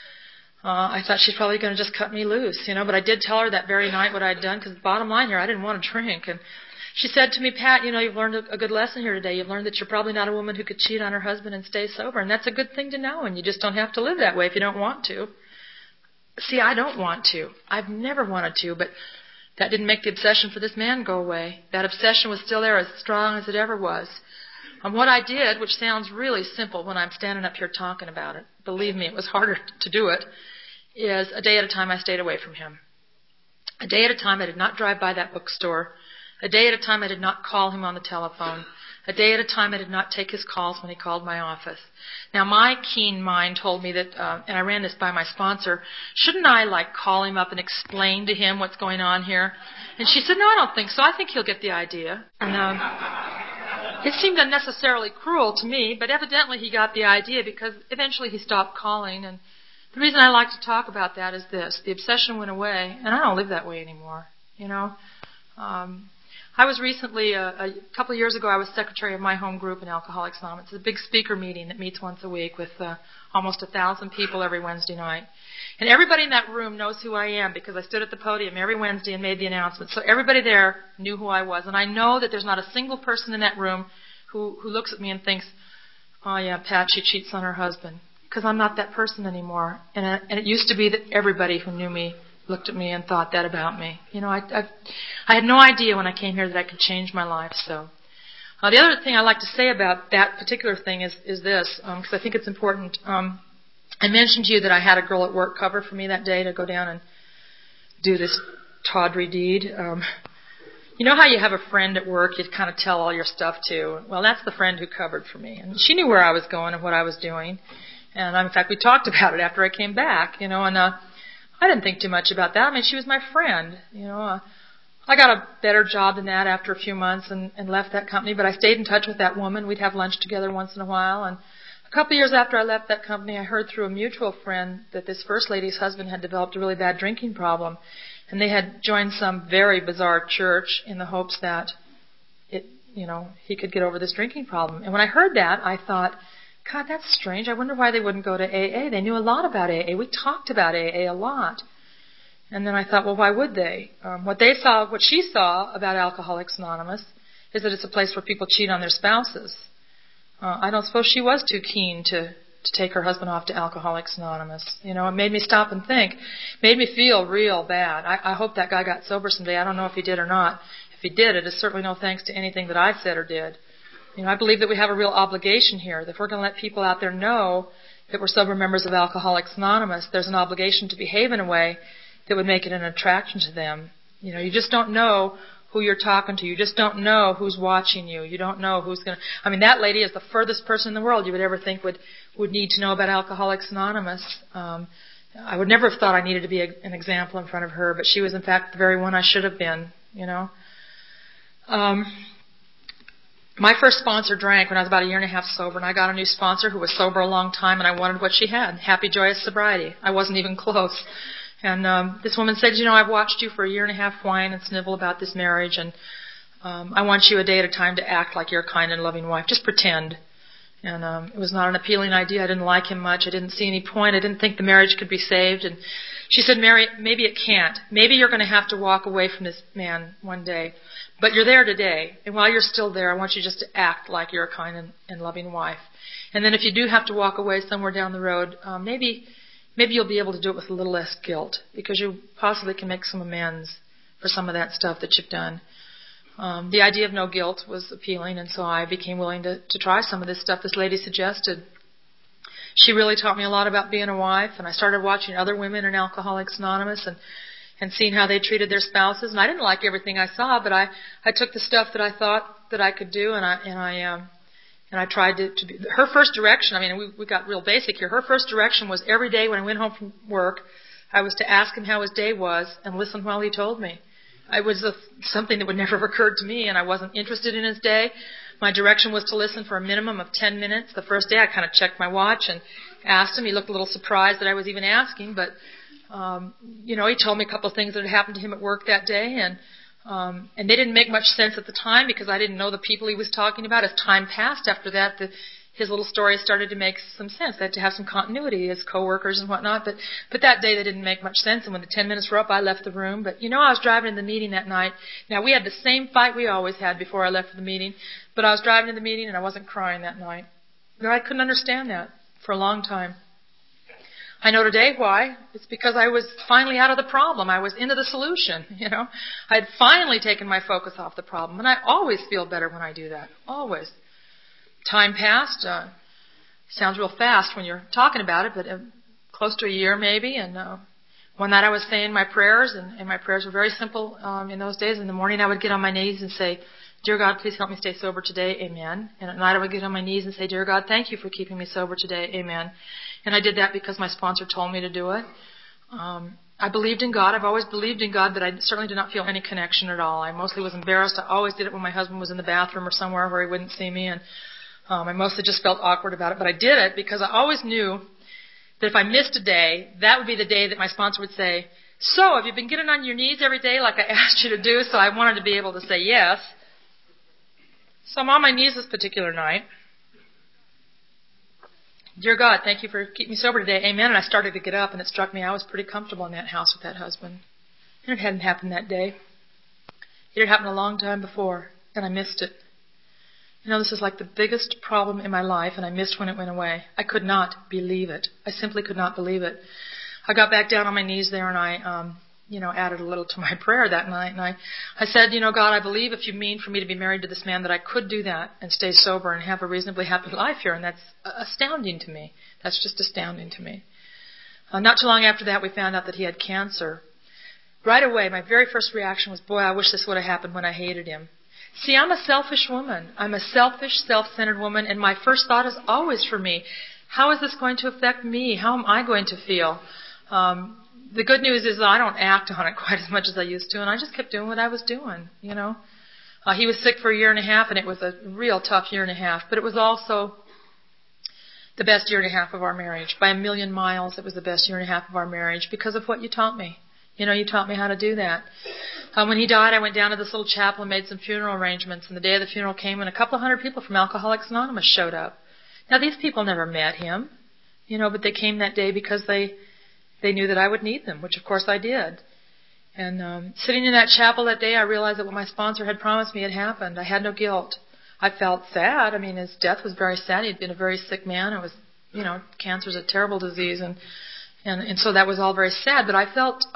I thought she's probably going to just cut me loose, But I did tell her that very night what I'd done, because the bottom line here, I didn't want to drink. And she said to me, Pat, you've learned a good lesson here today. You've learned that you're probably not a woman who could cheat on her husband and stay sober, and that's a good thing to know, and you just don't have to live that way if you don't want to. See, I don't want to. I've never wanted to, but that didn't make the obsession for this man go away. That obsession was still there, as strong as it ever was. And what I did, which sounds really simple when I'm standing up here talking about it, believe me, it was harder to do it, is a day at a time I stayed away from him. A day at a time I did not drive by that bookstore. A day at a time I did not call him on the telephone. A day at a time I did not take his calls when he called my office. Now my keen mind told me that, and I ran this by my sponsor, shouldn't I call him up and explain to him what's going on here? And she said, no, I don't think so. I think he'll get the idea. And it seemed unnecessarily cruel to me, but evidently he got the idea because eventually he stopped calling. And the reason I like to talk about that is this. The obsession went away, and I don't live that way anymore, I was recently, a couple of years ago, I was secretary of my home group in Alcoholics Anonymous. It's a big speaker meeting that meets once a week with almost 1,000 people every Wednesday night. And everybody in that room knows who I am because I stood at the podium every Wednesday and made the announcement. So everybody there knew who I was. And I know that there's not a single person in that room who looks at me and thinks, oh, yeah, Pat, she cheats on her husband. Because I'm not that person anymore. And it used to be that everybody who knew me looked at me and thought that about me. I had no idea when I came here that I could change my life. So the other thing I like to say about that particular thing is this, because I think it's important. I mentioned to you that I had a girl at work cover for me that day to go down and do this tawdry deed. You know how you have a friend at work you kind of tell all your stuff to? Well, that's the friend who covered for me. And she knew where I was going and what I was doing. And in fact, we talked about it after I came back, and I didn't think too much about that. I mean, she was my friend. I got a better job than that after a few months and left that company, but I stayed in touch with that woman. We'd have lunch together once in a while. And a couple of years after I left that company, I heard through a mutual friend that this first lady's husband had developed a really bad drinking problem, and they had joined some very bizarre church in the hopes that he could get over this drinking problem. And when I heard that, I thought, God, that's strange. I wonder why they wouldn't go to AA. They knew a lot about AA. We talked about AA a lot. And then I thought, well, why would they? What she saw about Alcoholics Anonymous is that it's a place where people cheat on their spouses. I don't suppose she was too keen to take her husband off to Alcoholics Anonymous. It made me stop and think. Made me feel real bad. I hope that guy got sober someday. I don't know if he did or not. If he did, it is certainly no thanks to anything that I said or did. I believe that we have a real obligation here, that if we're going to let people out there know that we're sober members of Alcoholics Anonymous, there's an obligation to behave in a way that would make it an attraction to them. You just don't know who you're talking to. You just don't know who's watching you. You don't know who's going to... that lady is the furthest person in the world you would ever think would need to know about Alcoholics Anonymous. I would never have thought I needed to be an example in front of her, but she was, in fact, the very one I should have been, My first sponsor drank when I was about a year and a half sober, and I got a new sponsor who was sober a long time, and I wanted what she had, happy, joyous sobriety. I wasn't even close. And this woman said, I've watched you for a year and a half whine and snivel about this marriage, and I want you a day at a time to act like you're a kind and loving wife. Just pretend. And it was not an appealing idea. I didn't like him much. I didn't see any point. I didn't think the marriage could be saved. And she said, Mary, maybe it can't. Maybe you're going to have to walk away from this man one day. But you're there today. And while you're still there, I want you just to act like you're a kind and loving wife. And then if you do have to walk away somewhere down the road, maybe you'll be able to do it with a little less guilt, because you possibly can make some amends for some of that stuff that you've done. The idea of no guilt was appealing, and so I became willing to try some of this stuff this lady suggested. She really taught me a lot about being a wife, and I started watching other women in Alcoholics Anonymous and seeing how they treated their spouses. And I didn't like everything I saw, but I took the stuff that I thought that I could do, and I tried to be. Her first direction, we got real basic here. Her first direction was every day when I went home from work, I was to ask him how his day was and listen while he told me. It was something that would never have occurred to me, and I wasn't interested in his day. My direction was to listen for a minimum of 10 minutes. The first day I kind of checked my watch and asked him. He looked a little surprised that I was even asking, but he told me a couple of things that had happened to him at work that day, and they didn't make much sense at the time because I didn't know the people he was talking about. As time passed after that, his little story started to make some sense. They had to have some continuity as coworkers and whatnot. But that day they didn't make much sense. And when the 10 minutes were up, I left the room. But I was driving to the meeting that night. Now, we had the same fight we always had before I left for the meeting. But I was driving to the meeting and I wasn't crying that night. I couldn't understand that for a long time. I know today why. It's because I was finally out of the problem. I was into the solution, I had finally taken my focus off the problem. And I always feel better when I do that. Always. Time passed. Sounds real fast when you're talking about it, but close to a year maybe. And one night I was saying my prayers, and my prayers were very simple in those days. In the morning I would get on my knees and say, Dear God, please help me stay sober today. Amen. And at night I would get on my knees and say, Dear God, thank you for keeping me sober today. Amen. And I did that because my sponsor told me to do it. I believed in God. I've always believed in God, but I certainly did not feel any connection at all. I mostly was embarrassed. I always did it when my husband was in the bathroom or somewhere where he wouldn't see me, and I mostly just felt awkward about it. But I did it because I always knew that if I missed a day, that would be the day that my sponsor would say, So, have you been getting on your knees every day like I asked you to do? So I wanted to be able to say yes. So I'm on my knees this particular night. Dear God, thank you for keeping me sober today. Amen. And I started to get up, and it struck me I was pretty comfortable in that house with that husband. And it hadn't happened that day. It had happened a long time before, and I missed it. This is like the biggest problem in my life, and I missed when it went away. I could not believe it. I simply could not believe it. I got back down on my knees there, and I added a little to my prayer that night. And I said, God, I believe if you mean for me to be married to this man that I could do that and stay sober and have a reasonably happy life here. And that's astounding to me. That's just astounding to me. Not too long after that, we found out that he had cancer. Right away, my very first reaction was, boy, I wish this would have happened when I hated him. See, I'm a selfish woman. I'm a selfish, self-centered woman, and my first thought is always for me. How is this going to affect me? How am I going to feel? The good news is that I don't act on it quite as much as I used to, and I just kept doing what I was doing, He was sick for a year and a half, and it was a real tough year and a half, but it was also the best year and a half of our marriage. By a million miles, it was the best year and a half of our marriage because of what you taught me. You taught me how to do that. When he died, I went down to this little chapel and made some funeral arrangements, and the day of the funeral came, and a couple of hundred people from Alcoholics Anonymous showed up. Now, these people never met him, but they came that day because they knew that I would need them, which of course I did. And sitting in that chapel that day, I realized that what my sponsor had promised me had happened. I had no guilt. I felt sad. His death was very sad. He'd been a very sick man. It was, cancer is a terrible disease, and so that was all very sad. But I felt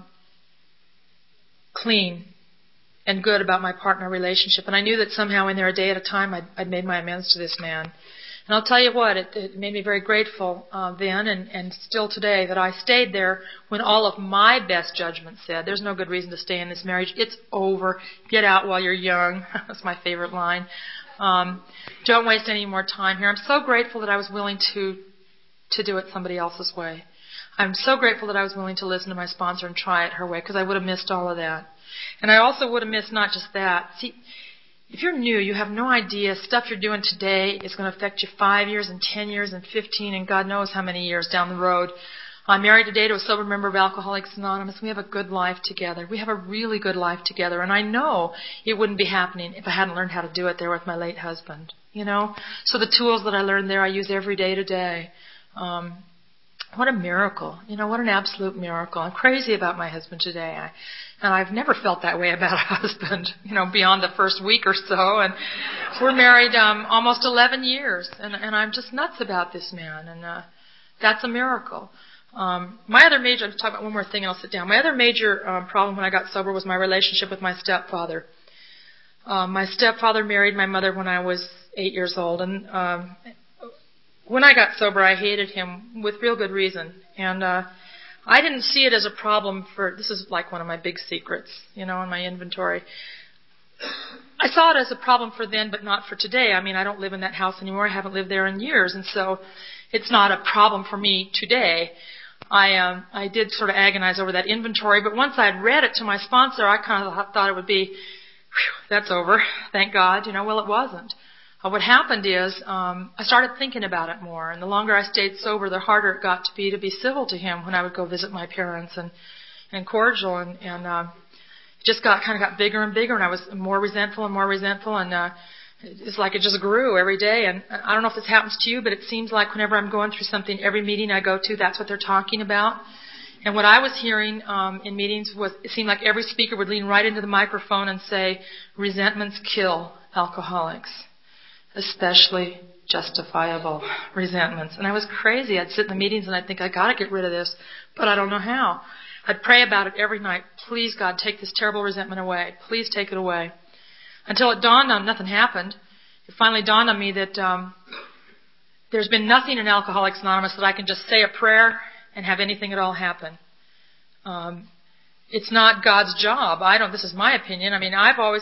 clean and good about my partner relationship, and I knew that somehow in there, a day at a time, I'd made my amends to this man. And I'll tell you what, it made me very grateful then and still today that I stayed there when all of my best judgment said, there's no good reason to stay in this marriage. It's over. Get out while you're young. That's my favorite line. Don't waste any more time here. I'm so grateful that I was willing to do it somebody else's way. I'm so grateful that I was willing to listen to my sponsor and try it her way, because I would have missed all of that. And I also would have missed not just that. See, if you're new, you have no idea stuff you're doing today is going to affect you 5 years and 10 years and 15 and God knows how many years down the road. I'm married today to a sober member of Alcoholics Anonymous. We have a good life together. We have a really good life together. And I know it wouldn't be happening if I hadn't learned how to do it there with my late husband. So the tools that I learned there I use every day today. What a miracle. What an absolute miracle. I'm crazy about my husband today. And I've never felt that way about a husband, beyond the first week or so. And we're married almost 11 years. And I'm just nuts about this man. And that's a miracle. My other major, I'll talk about one more thing and I'll sit down. My other major problem when I got sober was my relationship with my stepfather. My stepfather married my mother when I was 8 years old. And when I got sober, I hated him with real good reason. And I didn't see it as a problem this is like one of my big secrets, in my inventory. I saw it as a problem for then, but not for today. I mean, I don't live in that house anymore. I haven't lived there in years. And so it's not a problem for me today. I did sort of agonize over that inventory, but once I'd read it to my sponsor, I kind of thought it would be, that's over, thank God. Well, it wasn't. What happened is I started thinking about it more, and the longer I stayed sober, the harder it got to be civil to him when I would go visit my parents and cordial, and it just got bigger and bigger, and I was more resentful, and it's like it just grew every day. And I don't know if this happens to you, but it seems like whenever I'm going through something, every meeting I go to, that's what they're talking about. And what I was hearing in meetings was it seemed like every speaker would lean right into the microphone and say, resentments kill alcoholics, especially justifiable resentments. And I was crazy. I'd sit in the meetings and I'd think, I got to get rid of this, but I don't know how. I'd pray about it every night. Please, God, take this terrible resentment away. Please take it away. Until it dawned on, nothing happened. It finally dawned on me that there's been nothing in Alcoholics Anonymous that I can just say a prayer and have anything at all happen. It's not God's job. This is my opinion. I mean,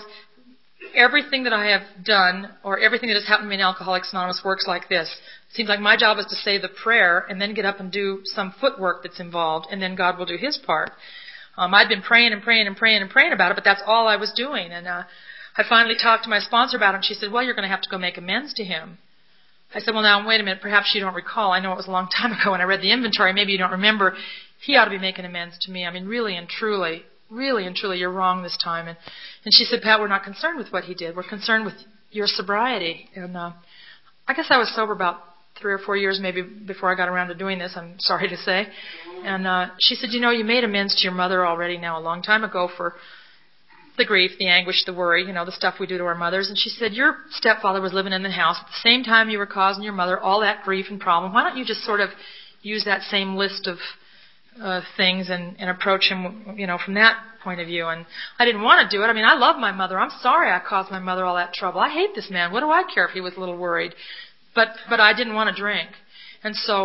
everything that I have done or everything that has happened to me in Alcoholics Anonymous works like this. It seems like my job is to say the prayer and then get up and do some footwork that's involved, and then God will do His part. I'd been praying about it, but that's all I was doing. And I finally talked to my sponsor about it, and she said, well, you're going to have to go make amends to him. I said, well, now, wait a minute. Perhaps you don't recall. I know it was a long time ago when I read the inventory. Maybe you don't remember. He ought to be making amends to me. I mean, really and truly, you're wrong this time. And she said, Pat, we're not concerned with what he did. We're concerned with your sobriety. And I guess I was sober about 3 or 4 years maybe before I got around to doing this, I'm sorry to say. And she said, you made amends to your mother already now a long time ago for the grief, the anguish, the worry, the stuff we do to our mothers. And she said, your stepfather was living in the house at the same time you were causing your mother all that grief and problem. Why don't you just sort of use that same list of things and approach him, from that point of view? And I didn't want to do it. I mean, I love my mother. I'm sorry I caused my mother all that trouble. I hate this man. What do I care if he was a little worried? But I didn't want to drink. And so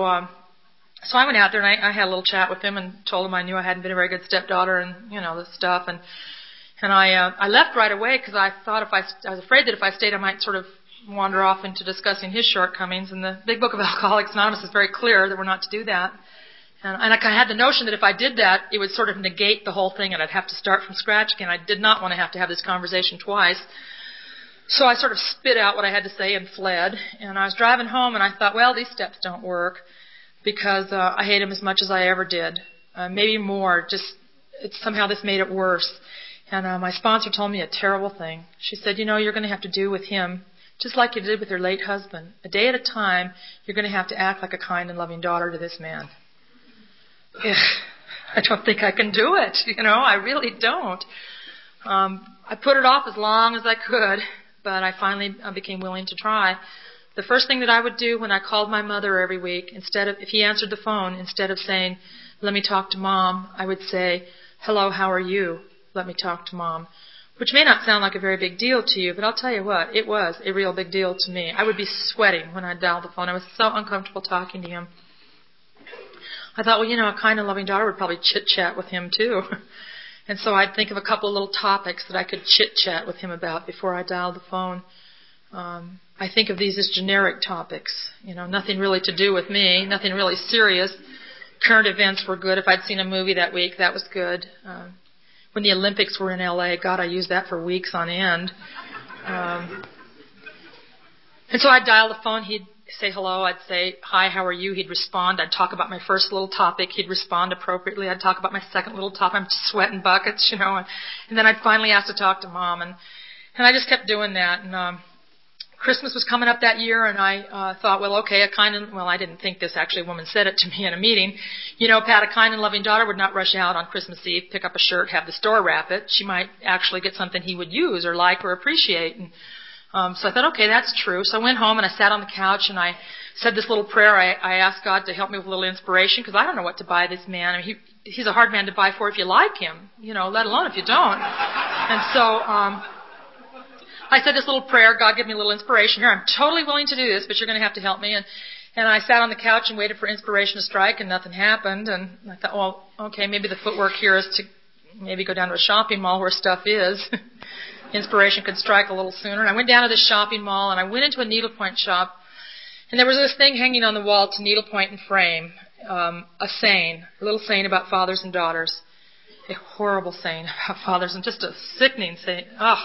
I went out there and I had a little chat with him and told him I knew I hadn't been a very good stepdaughter and, this stuff. And I left right away because I thought I was afraid that if I stayed, I might sort of wander off into discussing his shortcomings. And the Big Book of Alcoholics Anonymous is very clear that we're not to do that. And I kind of had the notion that if I did that, it would sort of negate the whole thing and I'd have to start from scratch again. I did not want to have this conversation twice. So I sort of spit out what I had to say and fled. And I was driving home and I thought, well, these steps don't work because I hate him as much as I ever did. Maybe more. Somehow this made it worse. And my sponsor told me a terrible thing. She said, you're going to have to do with him just like you did with your late husband. A day at a time, you're going to have to act like a kind and loving daughter to this man. Ugh, I don't think I can do it. I really don't. I put it off as long as I could, but I finally became willing to try. The first thing that I would do when I called my mother every week, if he answered the phone, instead of saying, let me talk to Mom, I would say, hello, how are you? Let me talk to Mom. Which may not sound like a very big deal to you, but I'll tell you what, it was a real big deal to me. I would be sweating when I dialed the phone. I was so uncomfortable talking to him. I thought, well, a kind and loving daughter would probably chit-chat with him too. And so I'd think of a couple of little topics that I could chit-chat with him about before I dialed the phone. I think of these as generic topics, nothing really to do with me, nothing really serious. Current events were good. If I'd seen a movie that week, that was good. When the Olympics were in L.A., God, I used that for weeks on end. And so I'd dial the phone. He'd say hello. I'd say, hi, how are you? He'd respond. I'd talk about my first little topic. He'd respond appropriately. I'd talk about my second little topic. I'm sweating buckets, and then I'd finally ask to talk to Mom. And I just kept doing that. And Christmas was coming up that year, and I thought, well, okay, I didn't think this. Actually, a woman said it to me in a meeting. Pat, a kind and loving daughter would not rush out on Christmas Eve, pick up a shirt, have the store wrap it. She might actually get something he would use or like or appreciate. And so I thought, okay, that's true. So I went home and I sat on the couch and I said this little prayer. I asked God to help me with a little inspiration because I don't know what to buy this man. I mean, he's a hard man to buy for if you like him, let alone if you don't. And so I said this little prayer. God, give me a little inspiration here. I'm totally willing to do this, but you're going to have to help me. And I sat on the couch and waited for inspiration to strike, and nothing happened. And I thought, well, okay, maybe the footwork here is to maybe go down to a shopping mall where stuff is. Inspiration could strike a little sooner. And I went down to the shopping mall, and I went into a needlepoint shop. And there was this thing hanging on the wall to needlepoint and frame, a little saying about fathers and daughters. A horrible saying about fathers, and just a sickening saying.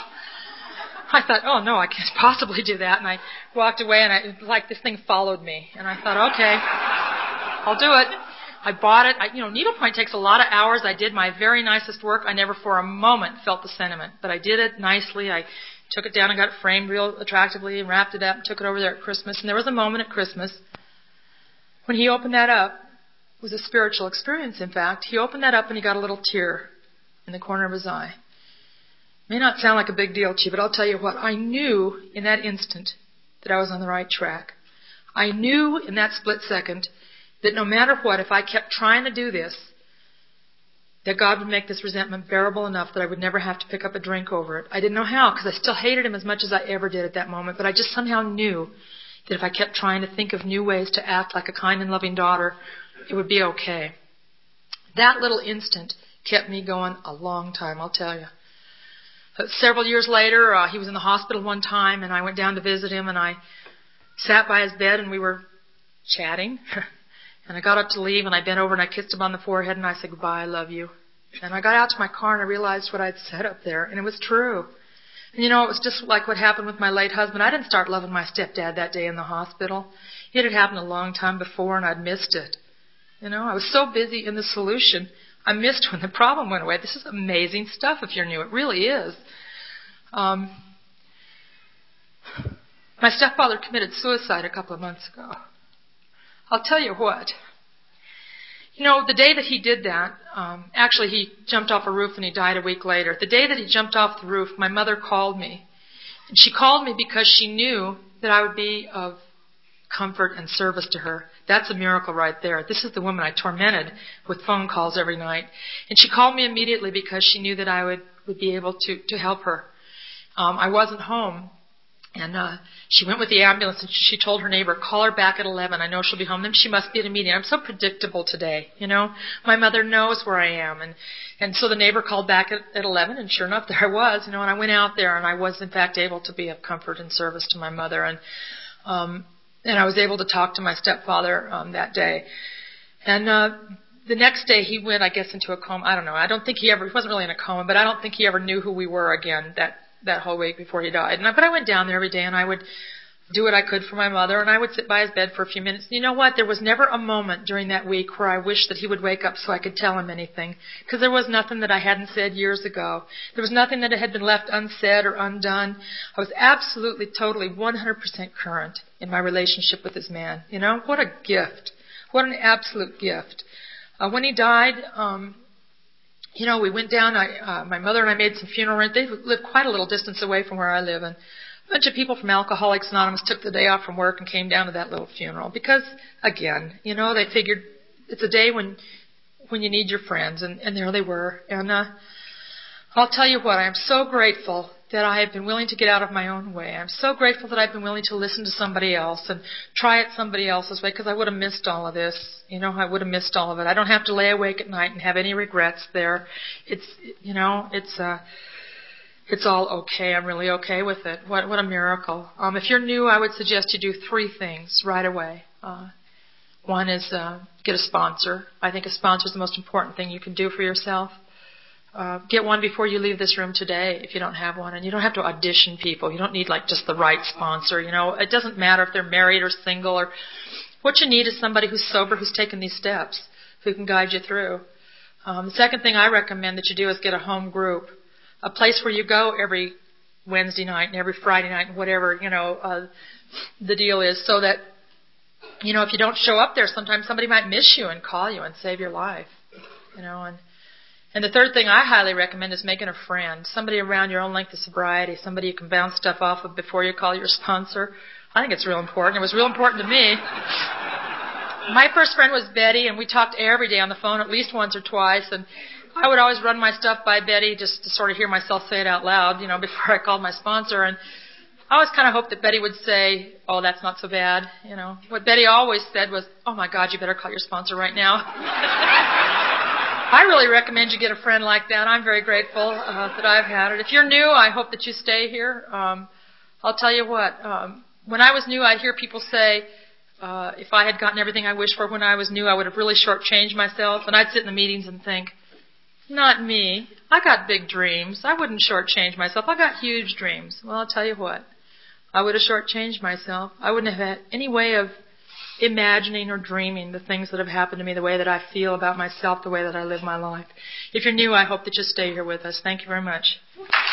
I thought, oh, no, I can't possibly do that. And I walked away, and this thing followed me. And I thought, okay, I'll do it. I bought it. Needlepoint takes a lot of hours. I did my very nicest work. I never for a moment felt the sentiment. But I did it nicely. I took it down and got it framed real attractively and wrapped it up and took it over there at Christmas. And there was a moment at Christmas when he opened that up. It was a spiritual experience, in fact. He opened that up and he got a little tear in the corner of his eye. May not sound like a big deal to you, but I'll tell you what. I knew in that instant that I was on the right track. I knew in that split second that no matter what, if I kept trying to do this, that God would make this resentment bearable enough that I would never have to pick up a drink over it. I didn't know how, because I still hated him as much as I ever did at that moment, but I just somehow knew that if I kept trying to think of new ways to act like a kind and loving daughter, it would be okay. That little instant kept me going a long time, I'll tell you. Several years later, he was in the hospital one time, and I went down to visit him, and I sat by his bed, and we were chatting. And I got up to leave, and I bent over, and I kissed him on the forehead, and I said, goodbye, I love you. And I got out to my car, and I realized what I'd said up there, and it was true. And it was just like what happened with my late husband. I didn't start loving my stepdad that day in the hospital. It had happened a long time before, and I'd missed it. I was so busy in the solution, I missed when the problem went away. This is amazing stuff if you're new. It really is. My stepfather committed suicide a couple of months ago. I'll tell you what. The day that he did that, actually he jumped off a roof and he died a week later. The day that he jumped off the roof, my mother called me. And she called me because she knew that I would be of comfort and service to her. That's a miracle right there. This is the woman I tormented with phone calls every night. And she called me immediately because she knew that I would be able to help her. I wasn't home. And she went with the ambulance and she told her neighbor, call her back at 11. I know she'll be home. Then she must be at a meeting. I'm so predictable today, My mother knows where I am. And so the neighbor called back at 11, and sure enough, there I was, and I went out there, and I was, in fact, able to be of comfort and service to my mother. And I was able to talk to my stepfather that day. And the next day he went, I guess, into a coma. I don't know. He wasn't really in a coma, but I don't think he ever knew who we were again that whole week before he died. But I went down there every day, and I would do what I could for my mother, and I would sit by his bed for a few minutes. And you know what? There was never a moment during that week where I wished that he would wake up so I could tell him anything, because there was nothing that I hadn't said years ago. There was nothing that had been left unsaid or undone. I was absolutely, totally, 100% current in my relationship with this man. What a gift. What an absolute gift. When he died, we went down. My mother and I made some funeral arrangements. They lived quite a little distance away from where I live, and a bunch of people from Alcoholics Anonymous took the day off from work and came down to that little funeral because, again, they figured it's a day when you need your friends, and there they were. And I'll tell you what, I am so grateful that I have been willing to get out of my own way. I'm so grateful that I've been willing to listen to somebody else and try it somebody else's way, because I would have missed all of this. I would have missed all of it. I don't have to lay awake at night and have any regrets there. It's all okay. I'm really okay with it. What a miracle. If you're new, I would suggest you do 3 things right away. One is get a sponsor. I think a sponsor is the most important thing you can do for yourself. Get one before you leave this room today if you don't have one. And you don't have to audition people. You don't need like just the right sponsor. It doesn't matter if they're married or single. Or what you need is somebody who's sober, who's taken these steps, who can guide you through. The second thing I recommend that you do is get a home group, a place where you go every Wednesday night and every Friday night and whatever, the deal is, so that, if you don't show up there, sometimes somebody might miss you and call you and save your life, And the third thing I highly recommend is making a friend, somebody around your own length of sobriety, somebody you can bounce stuff off of before you call your sponsor. I think it's real important. It was real important to me. My first friend was Betty, and we talked every day on the phone at least once or twice, and I would always run my stuff by Betty just to sort of hear myself say it out loud, before I called my sponsor. And I always kind of hoped that Betty would say, oh, that's not so bad. What Betty always said was, oh, my God, you better call your sponsor right now. I really recommend you get a friend like that. I'm very grateful that I've had it. If you're new, I hope that you stay here. I'll tell you what, when I was new, I'd hear people say, if I had gotten everything I wished for when I was new, I would have really shortchanged myself. And I'd sit in the meetings and think, not me. I got big dreams. I wouldn't shortchange myself. I got huge dreams. Well, I'll tell you what. I would have shortchanged myself. I wouldn't have had any way of imagining or dreaming the things that have happened to me, the way that I feel about myself, the way that I live my life. If you're new, I hope that you stay here with us. Thank you very much.